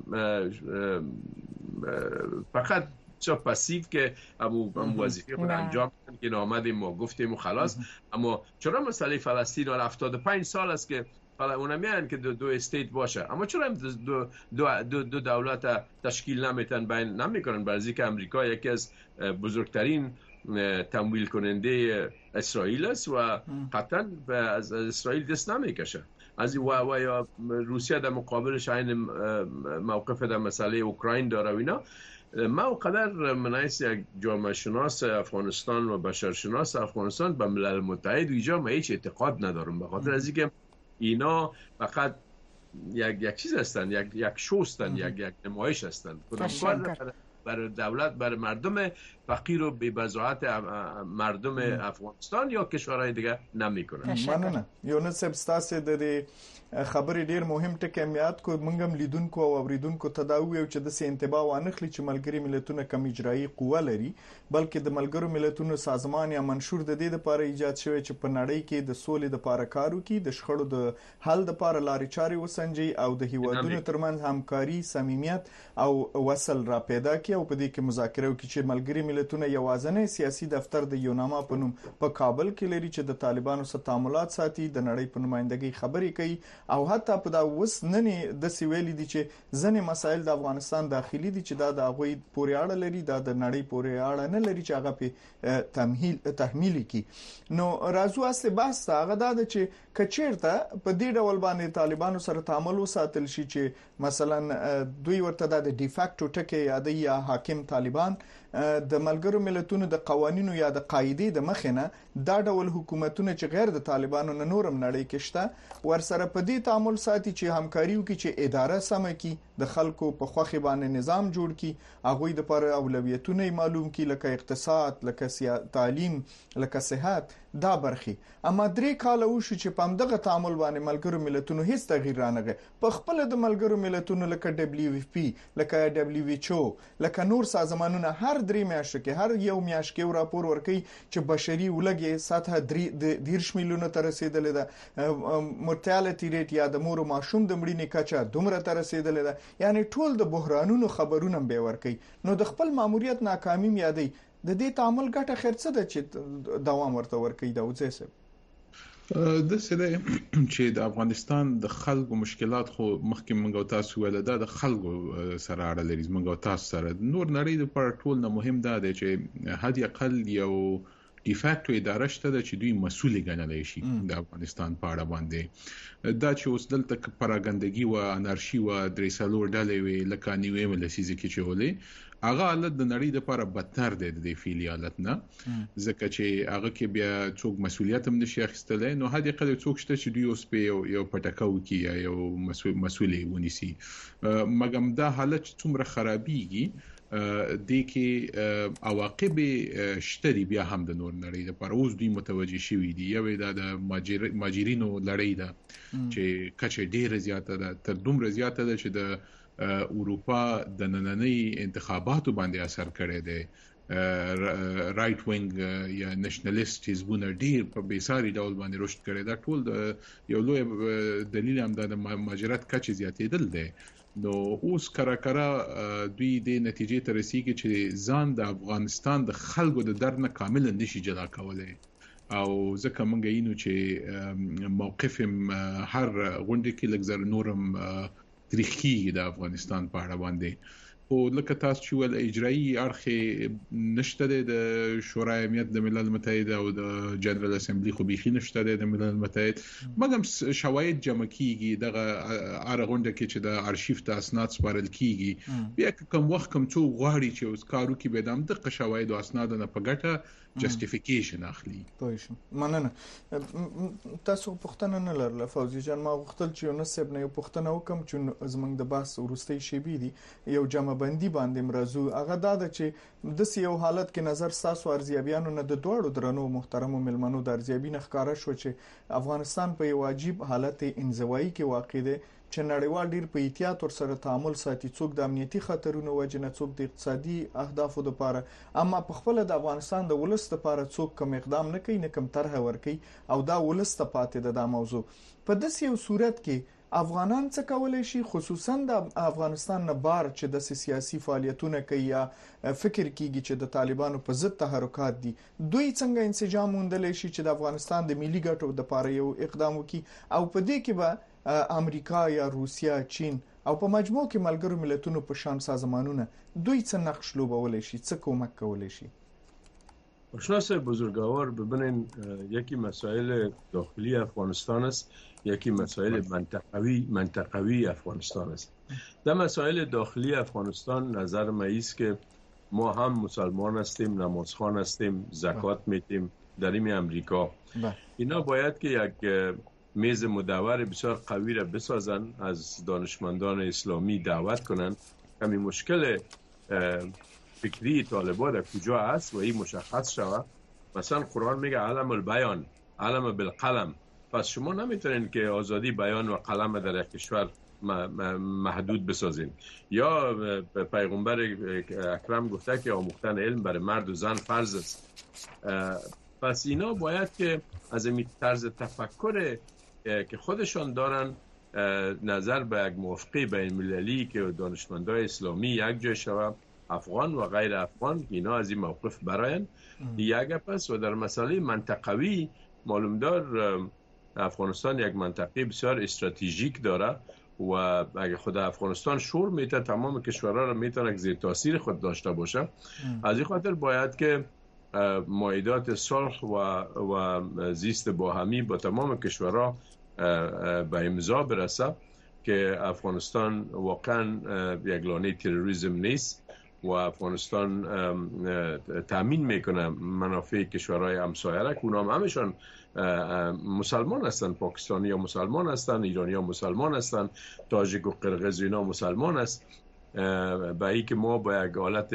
فقط چه پسیو که ابو وظیفه خود انجام که نامدیم ما گفتیم و خلاص. اما چرا مسئله فلسطین و هفتاد و پنج سال است که اونا میگن که دو, دو استیت باشه، اما چرا دو, دو, دو, دو دولت تشکیل نمیتن بین نمیکنن؟ برای که امریکا یکی از بزرگترین تمویل کننده اسرائیل است و قطعا از اسرائیل دست نمیکشه. از و و یا روسیه در مقابلش عین موقف در مسئله اوکراین داره و اینا. ما اونقدر منایس یک جامعه شناس افغانستان و بشرشناس افغانستان به ملل متحد و ایجا ما هیچ اعتقاد ندارم، به خاطر از اینکه اینا فقط یک یک چیز هستن، یک یک شو هستن، یک یک نمایش هستن. برای دولت، برای مردم فقیر و بی‌بضاعت مردم افغانستان یا کشورهای دیگه نمیکنن. مننه. یونس صاحب ستاسو د خبرې ډیر مهم ټکی میات کو منګم لیدونکو او اوریدونکو ته دا ویو چې د سي انتباه وانخلي چې ملګری ملتونه کم اجرایی قوه لري، بلکې د ملګرو ملتونو سازمان یا منشور د دې لپاره ایجاد شوی چې په نړۍ کې د سولې لپاره کار وکړي، د شخړو د حل لپاره لارې چارې وسنجي او د هیوادونو ترمنځ همکاري، صمیمیت او وصل را پیدا کړي او په دې کې مذاکره وکړي چې ملګری ملتونه یوازنی سیاسي دفتر د یوناما په نوم په کابل کې لري چې د طالبانو سره تعاملات ساتي، د نړۍ په نمائندګۍ خبرې کوي او حتی په دا وس ننې د سیویل دي چې ځنې مسایل د افغانستان داخلي دي چې دا د غوي پورې اړه لري، دا د نړۍ پورې اړه نه لري چې هغه په تمهیل تحمیل کی. نو راځو اصل بحث هغه دا چې کچیرته په دې ډول باندې طالبانو سره تعامل وساتل شي چې مثلا دوی ورته د ډیفاکټو ټکی یادي یا حاکم طالبان د ملګرو ملتونو د قوانینو یا د قاعده د مخنه دا ډول حکومتونه چې غیر د طالبانو نه نورم نړۍ کې شته ورسره په دې تعامل ساتي چې همکاري وکړي چې اداره سم کړي، د خلکو په خوخي باندې نظام جوړ کړي، هغه د پر اولویتونه معلوم کړي لکه اقتصاد، لکه تعلیم، لکه صحت دا برخي. اما درې کال وشو چې په همدغه تعامل باندې ملګرو ملتونو هیڅ تغییر رانغی. په خپل د ملګرو ملتونو لکه دبليو اف پی، لکه دبليو ایچ او، لکه نور سازمانونه هر درې میاشتې کې هر یو میاشت کې راپور ورکوي چې بشري ولګي سطح دیرش میلیونه ته رسیدلې ده، مورټالټي ریټ یا د مور او ماشوم د مړینې کچه دومره ته رسیدلې ده، یعنی ټول د بحرانونو خبرونه به ورکوي. نو د خپل ماموریت ناکامي یادي د دې تعامل ګټه خرڅه ده چې دوام ورته ورکوي. دا وځي د سره چې د افغانستان د خلکو مشکلات خو مخکې منګو تاسو ول دا د خلکو سره اړه لري، منګو تاسو سره نور نړۍ د پر ټول نه مهم ده چې هدي اقل یو ډیفاکټو اداره شته چې دوی مسؤل ګڼل شي د افغانستان په اړه باندې. دا چې اوس دلته پراګندګي او انارشي او درې سالور ډلې وی لکه نیوې ملسیزه کې چې ولې هغه حالت د نړۍ لپاره بدتر دی د فعلی حالت نه ځکه چې هغه کې بیا څوک مسؤلیت هم نشي اخیستلای نو هدي قد څوک شته چې دوی اوس په یو پټکاو کې یو مسؤل مسؤلې ونیسي مګم دا حالت څومره خرابيږي د کې عواقب شتري بیا هم د نور نړۍ لپاره اوس دوی متوجي شوي دي یو د ماجرینو لړۍ ده چې کچې ډېر زیاته ده تر دومره زیاته ده چې د اروپا د نننۍ انتخاباتو باندې اثر کړی دی رائټ وینګ یا نېشنلیست حزبونه ډیر په بیساري ډول باندې رشد کړی دا ټول د یو لوی دلیل هم د مهاجرت کچې زیاتېدل دی نو اوس کرا کرا دوی د نتیجې ته رسیږي چې ځان د افغانستان د خلکو د درد نه کامل نشي جلا کولای او ځکه مونږ یینو چې موقف هر غونډه کې لږ نورم تاریخي د افغانستان په اړه باندې او لکه تاسو چې ول اجرایی اړخ نشته د شورای امنیت د ملل متحد او د جنرال اسمبلی خو بيخي نشته د ملل متحد مګم شواهد جمع کیږي دغه ارغونډه کې چې د ارشیف ته اسناد سپارل کیږي بیا کوم وخت کوم څو غواړي چې اوس کارو کې به د دغه شواهد او اسناد نه په ګټه جسټیفیکیشن اخلي پوه مننه تاسو پوښتنه نه لرله فوزي جان ما غوښتل چې یو نسب نه یو پوښتنه وکم چې زمنګ د باس ورستي شی بي دي یو جمع بندي باندې مرزو هغه دا ده چې د یو حالت کې نظر ساسو ارزیابیانو نه د دوړو درنو محترمو ملمنو د ارزیابین ښکارا شو چې افغانستان په یو واجب حالت انزوایی کې واقع دی چې نړیوال ډیر په احتیاط ور سره تعامل ساتي څوک د امنیتي خطرونو وجنه څوک د اقتصادي اهدافو لپاره اما په خپل د افغانستان د ولست لپاره څوک کوم اقدام نه کوي نه کوم طرح ورکي او دا ولست پاتې د موضوع په داسې یو صورت کې افغانان څه کولای شي خصوصا د افغانستان نه بار چې د سیاسي فعالیتونه کوي یا فکر کیږي چې د طالبانو په ضد تحرکات دي دوی څنګه انسجام موندلی شي چې د افغانستان د ملي ګټو لپاره یو اقدام وکړي او په دې کې به امریکا یا روسیا چین او په مجموع کې ملګرو ملتونو په شان سازمانونه دوی څه نقش لوبولای شي څه کومک کولای شي شناس بزرگوار ببینین یکی مسائل داخلی افغانستان است یکی مسائل منطقوی منطقوی افغانستان است در مسائل داخلی افغانستان نظر ما است که ما هم مسلمان هستیم نمازخوان هستیم زکات میدیم داریم امریکا اینا باید که یک میز مدور بسیار قوی را بسازن از دانشمندان اسلامی دعوت کنن کمی مشکل فکری طالبان در کجا است و این مشخص شود مثلا قرآن میگه علم البیان علم بالقلم پس شما نمیتونین که آزادی بیان و قلم در یک کشور محدود بسازین یا پیغمبر اکرم گفته که آموختن علم برای مرد و زن فرض است پس اینا باید که از این طرز تفکر که خودشان دارن نظر به یک موافقه بین المللی که دانشمندان اسلامی یک جای شود افغان و غیر افغان اینا از این موقف براین یک پس و در مسئله منطقوی معلوم دار افغانستان یک منطقه بسیار استراتژیک داره و اگه خود افغانستان شور میته تمام کشورها را میتونه زیر تاثیر خود داشته باشه از این خاطر باید که معاهدات صلح و و زیست باهمی با تمام کشورها به امضا برسه که افغانستان واقعا یک لانه تروریسم نیست و افغانستان تامین میکنه منافع کشورهای همسایه را که اونا هم همشان مسلمان هستن پاکستانی ها مسلمان هستن ایرانی ها مسلمان هستن تاجیک و قرقیز اینا مسلمان است به ای که ما با یک حالت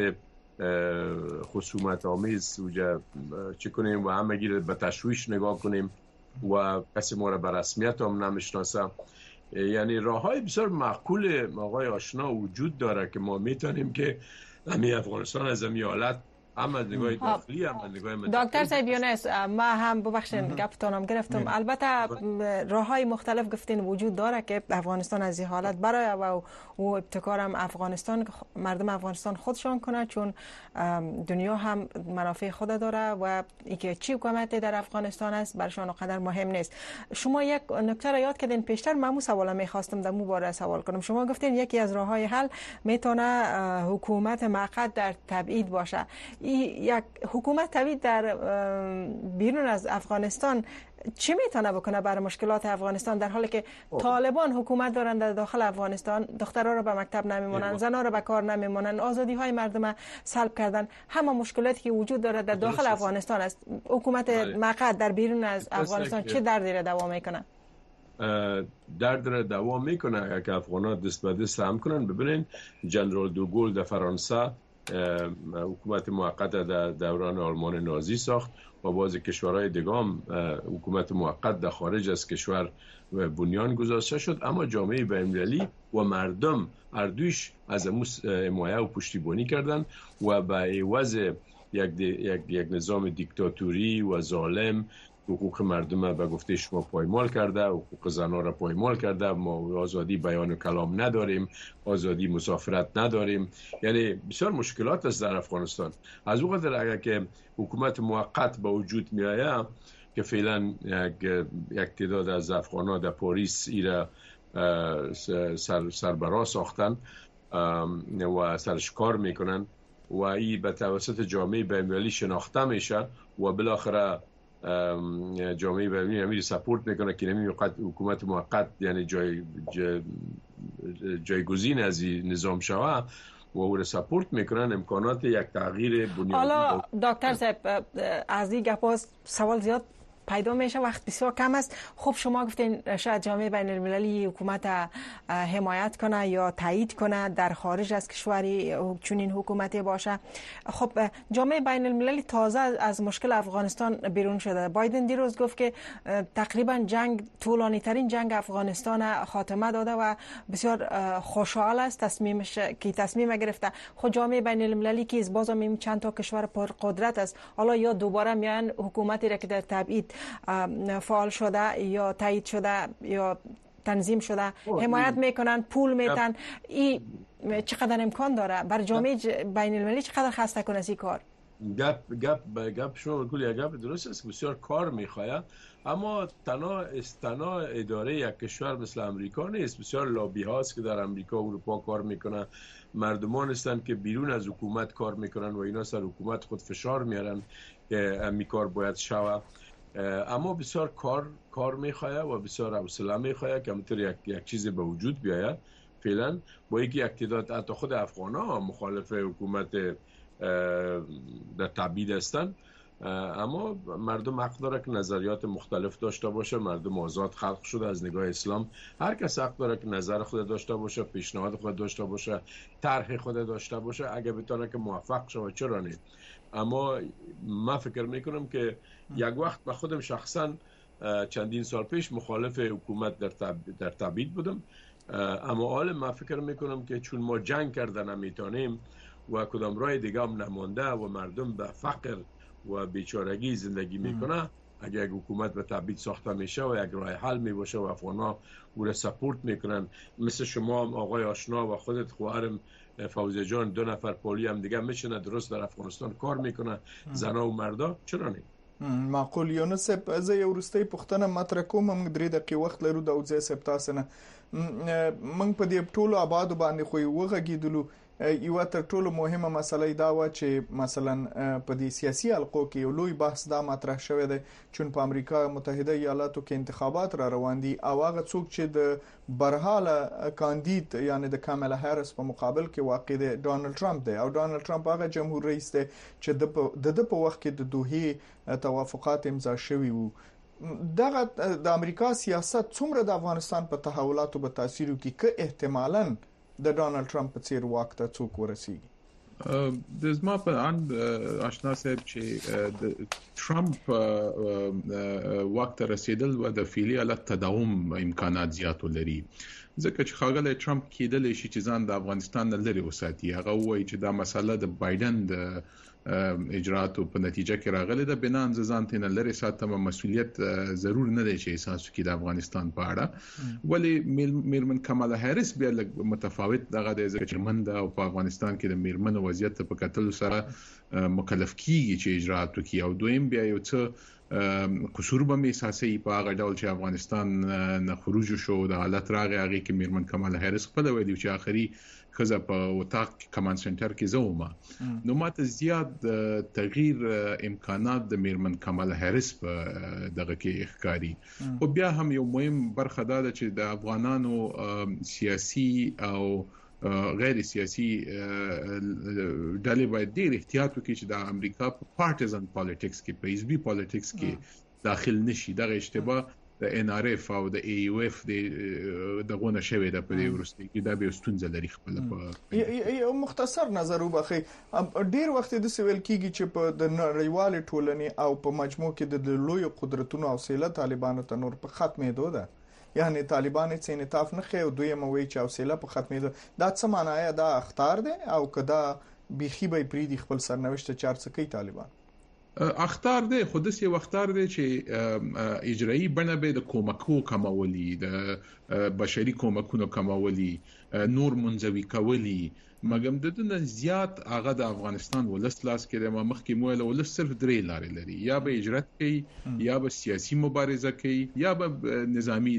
خصومت آمیز وجه چی کنیم و همه گیر به تشویش نگاه کنیم و کسی ما را به رسمیت هم نمیشناسه یعنی راه های بسیار معقول آقای آشنا وجود داره که ما میتونیم که همی افغانستان از همی حالت هم از نگاه داخلی هم از نگاه منطقی. دکتر صاحب یونس ما هم ببخشید گفتانم گرفتم البته راههای مختلف گفتین وجود داره که افغانستان از این حالت برای و و ابتکار هم افغانستان مردم افغانستان خودشان کنه چون دنیا هم منافع خود داره و اینکه چی حکومت در افغانستان است برشان اونقدر مهم نیست. شما یک نکته را یاد کردین پیشتر من مو سوالا میخواستم در مو باره سوال کنم. شما گفتین یکی از راههای حل میتونه حکومت موقت در تبعید باشه. یک حکومت قوی در بیرون از افغانستان چی میتونه بکنه برای مشکلات افغانستان، در حالی که طالبان حکومت دارن در داخل افغانستان، دخترها رو به مکتب نمیمونن، زنها رو به کار نمیمونن، آزادی های مردم سلب کردن، همه مشکلاتی که وجود داره در داخل افغانستان است. حکومت مقعد در بیرون از افغانستان چه دردی را دوام میکنه؟ درد را دوام میکنه که افغان‌ها دست به دست هم کنن. ببینین جنرال دوگل در فرانسه حکومت موقت در دوران آلمان نازی ساخت و بعضی کشورهای دیگه هم حکومت موقت در خارج از کشور بنیان گذاشته شد، اما جامعه بین‌المللی و مردم اردوش از امو حمایت و پشتیبانی کردند و به عوض یک, یک, یک نظام دیکتاتوری و ظالم حقوق مردم به گفته شما پایمال کرده، حقوق زنها را پایمال کرده، ما آزادی بیان و کلام نداریم، آزادی مسافرت نداریم، یعنی بسیار مشکلات است در افغانستان. از اون قدر اگر که حکومت موقت به وجود می آید که فعلا یک, یک تعداد از افغان‌ها در پاریس ایرا سر سربراه ساختن و سرش کار میکنن و ای به توسط جامعه بین‌المللی شناخته میشه و بالاخره جامعه بین‌المللی امیر سپورت میکنه که نمی حکومت موقت یعنی جای جای جایگزین از نظام شوه و او را سپورت میکنن، امکانات یک تغییر بنیادی. حالا دکتر صاحب از این گپا سوال زیاد پیدا میشه، وقت بسیار کم است. خب شما گفتین شاید جامعه بین المللی حکومت حمایت کنه یا تایید کنه در خارج از کشوری چنین حکومتی باشه. خب جامعه بین المللی تازه از مشکل افغانستان بیرون شده. بایدن دیروز گفت که تقریبا جنگ طولانی ترین جنگ افغانستان خاتمه داده و بسیار خوشحال است تصمیمش که تصمیم گرفته. خود جامعه بین المللی که از بازم چند تا کشور پر قدرت است حالا یا دوباره میان حکومتی را که در تبعید فعال شده یا تایید شده یا تنظیم شده حمایت میکنن، پول میتن، این چقدر امکان داره بر جامعه بین المللی چقدر خسته کنه این کار؟ گپ گپ گپ شما کلی گپ درست است، بسیار کار میخواد، اما تنها استنا اداره یک کشور مثل امریکا نیست. بسیار لابی هاست که در امریکا و اروپا کار میکنن، مردمان هستند که بیرون از حکومت کار میکنن و اینا سر حکومت خود فشار میارن که امی کار باید شوه. اما بسیار کار کار میخواد و بسیار حوصله میخواد که همونطور یک یک چیزی به وجود بیاید. فعلا با اینکه یک تعداد حتی خود افغان‌ها مخالف حکومت در تبعید هستند، اما مردم حق داره که نظریات مختلف داشته باشه. مردم آزاد خلق شده از نگاه اسلام، هر کس حق داره که نظر خود داشته باشه، پیشنهاد خود داشته باشه، طرح خود داشته باشه، اگه بتونه که موفق شه چرا نه. اما من فکر میکنم که یک وقت به خودم شخصا چندین سال پیش مخالف حکومت در تب... در تبعید بودم، اما حال من فکر میکنم که چون ما جنگ کردن نمیتونیم و کدام راه دیگه هم نمانده و مردم به فقر و بیچارگی زندگی میکنه، اگر یک حکومت به تبعید ساخته میشه و یک راه حل میباشه و افغان‌ها او را سپورت میکنن، مثل شما هم آقای آشنا و خودت خواهرم فوزیه جان، دو نفر پولی هم دیگه میشنه درست در افغانستان کار میکنه، زنا و مردا، چرا نه؟ معقول. یونس صاحب زه یو وروستۍ پوښتنه مطرح کوم، موږ درې دقیقې وخت لرو د اوځې صاحب تاسو نه موږ په دې ټولو آبادو باندې خو وغږیدلو. یو تر ټولو مهمه مسله دا و چې مثلا په دې سیاسي حلقو کې یو لوی بحث دا مطرح شوی دی چون په امریکا متحده ایالاتو کې انتخابات را روان دي او هغه څوک چې د برحاله کاندید یعنی د کاملا هریس په مقابل کې واقع دی ډونالد ټرمپ دی او ډونالد ټرمپ هغه جمهور رئیس دی چې د د په وخت کې د دوه توافقات امضا شوي وو. دغه د امریکا سیاست څومره د افغانستان په تحولاتو به تاثیر وکړي که احتمالاً د ډونالد ټرمپ په څیر واک ته څوک ورسیږي؟ د زما په اند آشنا صاحب چې د ټرمپ واک ته رسیدل و د فعلي حالت تداوم امکانات زیات لري، ځکه چې ښاغلی ټرمپ کېدلی شي چې ځان د افغانستان نه لرې وساتي. هغه وایي چې دا مسله د بایدن د اجراتو په نتیجه کې راغلی ده، بنان ځان ته نه لرې ساتم، مسؤلیت ضرور نه دی چې احساس وکړي د افغانستان په اړه. ولی میرمن کمالا هریس بیا لږ متفاوت دغه دی ځکه چې من ده او په افغانستان کې د میرمن وضعیت په کتلو سره مکلف کیږي چې اجرات وکړي، او دویم بیا یو څه قصور به احساسي په هغه ډول چې افغانستان نه خروج شو د حالت راغی هغه کې میرمن کمالا هریس خپل ویلي چې آخري خزه په وطاق کمانډ سنټر کې زوما نو ماته زیات تغییر امکانات د میرمن کمال هریس په دغه کې ښکاری او بیا هم یو مهم برخه ده چې د افغانانو سیاسي او غیر سیاسي ډلې باید ډېر احتیاط وکړي چې د امریکا په پارټیزن پالیټکس کې په حزبي پالیټکس کې داخل نشي دغه اشتباه د ان ار اف او د ای یو اف د دغه نشوي د په ورستي کې دا به ستونزه لري خپل په یو مختصر نظر وبخي ډیر وخت د سویل کیږي چې په د نړیوال ټولنې او په مجموع کې د لوی قدرتونو او سیله طالبانو ته نور په ختمېدو ده یعنی طالبان چې انعطاف نه خي او دوی موي چې او سیله په ختمېدو دا څه معنی دا اختار دي او کدا بيخي به پری د خپل سرنوشت چارڅکې طالبان اختار دی خود سي وختار دی چې اجرایی بنه به د کومکو کمولي د بشري کومکونو کمولي نور منځوي کولی مګم د دنه زیات هغه د افغانستان ولس لاس کې د مخکې موله ولس صرف درې لارې لري یا به اجرت کوي یا به سیاسي مبارزه کوي یا به نظامی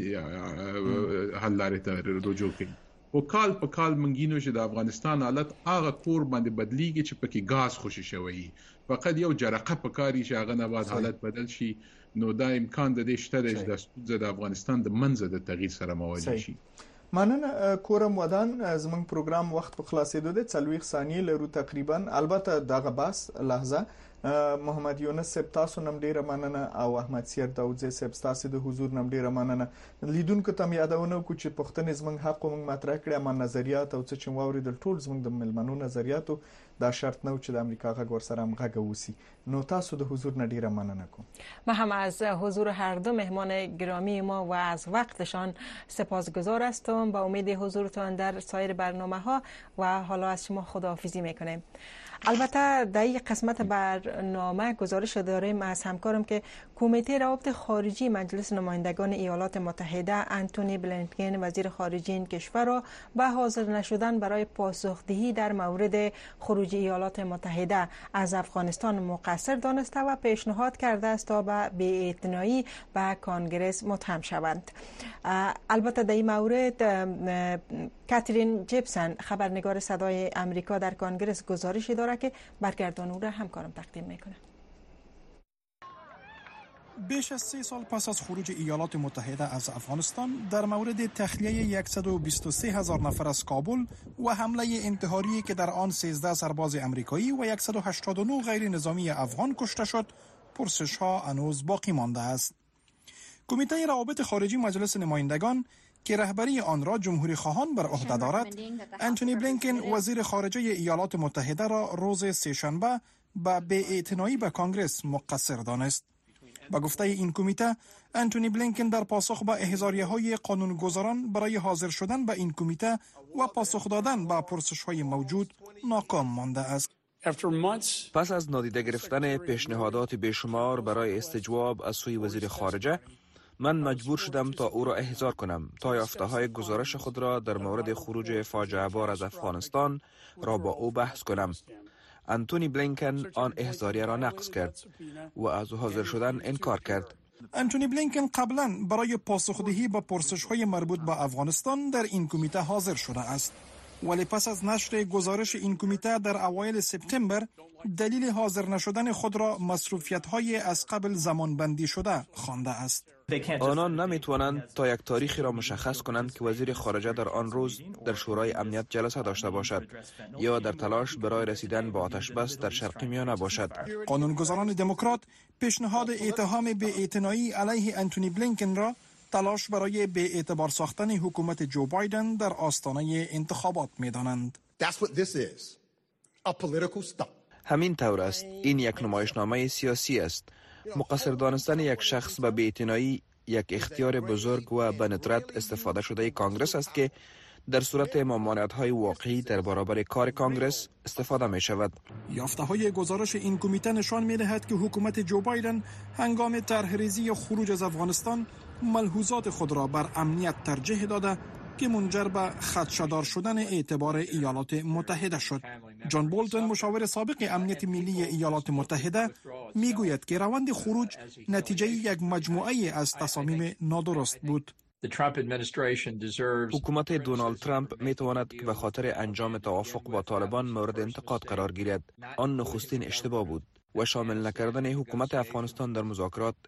حل لارې ته رجوع کوي او کال په کال منګینو چې د افغانستان حالت هغه کور باندې بدلیږي چې پکې غاز خوشي شوی فقط یو جرقه پکاري چې هغه نه بعد حالت بدل شي نو دا امکان د دې شته چې د ستونزې د افغانستان د منځ د تغییر سره مواجه شي مننه کورم ودان زموږ پروګرام وخت په خلاصېدو د څلويخ ثانیې لرو تقریبا البته دغه باس لحظه محمد یونس صاحب تاسو نم ډیره مننه او احمد سیر داوودزی صاحب تاسو د حضور نم ډیره مننه لیدونکو ته یادونه کو چې پښتنې زموږ حق موږ مطرح کړی ما نظریات او څه چې ووري د ټول زموږ د ملمنو نظریاتو دا شرط نه چې د امریکا غږ ور سره مغه وسی نو تاسو د حضور نه ډیره مننه کوم ما هم از حضور هر دو مهمان گرامی ما و از وقتشان سپاسگزار هستم با امید حضورتان در سایر برنامه‌ها و حالا از شما خداحافظی میکنیم. البته در این قسمت برنامه گزارش داریم از همکارم که کمیته روابط خارجی مجلس نمایندگان ایالات متحده انتونی بلینکن وزیر خارجه این کشور را به حاضر نشدن برای پاسخدهی در مورد خروج ایالات متحده از افغانستان مقصر دانسته و پیشنهاد کرده است تا به بی‌اعتنایی به کانگرس متهم شوند. البته در این مورد کاترین جیبسن خبرنگار صدای امریکا در کانگرس گزارشی داره که برگردان او را همکارم تقدیم میکنه. بیش از سه سال پس از خروج ایالات متحده از افغانستان در مورد تخلیه صد و بیست و سه هزار نفر از کابل و حمله انتحاری که در آن سیزده سرباز امریکایی و صد و هشتاد و نه غیر نظامی افغان کشته شد پرسش ها هنوز باقی مانده است. کمیته روابط خارجی مجلس نمایندگان که رهبری آن را جمهوری خواهان بر عهده دارد، انتونی بلینکن وزیر خارجه ایالات متحده را روز سه‌شنبه به بی‌اعتنایی به کانگرس مقصر دانست. با گفته این کمیته، انتونی بلینکن در پاسخ به احضاریه‌های قانونگذاران برای حاضر شدن به این کمیته و پاسخ دادن به پرسش‌های موجود ناکام مانده است. پس از نادیده گرفتن پیشنهادات بیشمار برای استجواب از سوی وزیر خارجه، من مجبور شدم تا او را احضار کنم تا یافته‌های گزارش خود را در مورد خروج فاجعه بار از افغانستان را با او بحث کنم. انتونی بلینکن آن احضاریه را نقض کرد و از حاضر شدن انکار کرد. انتونی بلینکن قبلا برای پاسخدهی به پرسش‌های مربوط به افغانستان در این کمیته حاضر شده است، ولی پس از نشر گزارش این کمیته در اوایل سپتامبر دلیل حاضر نشدن خود را مصروفیت‌های از قبل زمانبندی شده خوانده است. آنان نمیتوانند تا یک تاریخی را مشخص کنند که وزیر خارجه در آن روز در شورای امنیت جلسه داشته باشد یا در تلاش برای رسیدن به آتش بس در شرق میانه باشد. قانونگذاران دموکرات پیشنهاد اتهام بی‌اعتنایی علیه انتونی بلینکن را تلاش برای بی‌اعتبار ساختن حکومت جو بایدن در آستانه انتخابات می‌دانند. همین طور است. این یک نمایشنامه سیاسی است. مقصر دانستن یک شخص به بی‌اعتنایی یک اختیار بزرگ و به ندرت استفاده شده کانگرس است که در صورت ممانعت‌های واقعی در برابر کار کانگرس استفاده می شود. یافته‌های گزارش این کمیته نشان می‌دهد که حکومت جو بایدن هنگام طرح‌ریزی خروج از افغانستان ملحوظات خود را بر امنیت ترجیح داده که منجر به خدشه‌دار شدن اعتبار ایالات متحده شد. جان بولتون مشاور سابق امنیت ملی ایالات متحده میگوید که روند خروج نتیجه یک مجموعه از تصامیم نادرست بود. حکومت دونالد ترامپ می تواند که به خاطر انجام توافق با طالبان مورد انتقاد قرار گیرد. آن نخستین اشتباه بود و شامل نکردن حکومت افغانستان در مذاکرات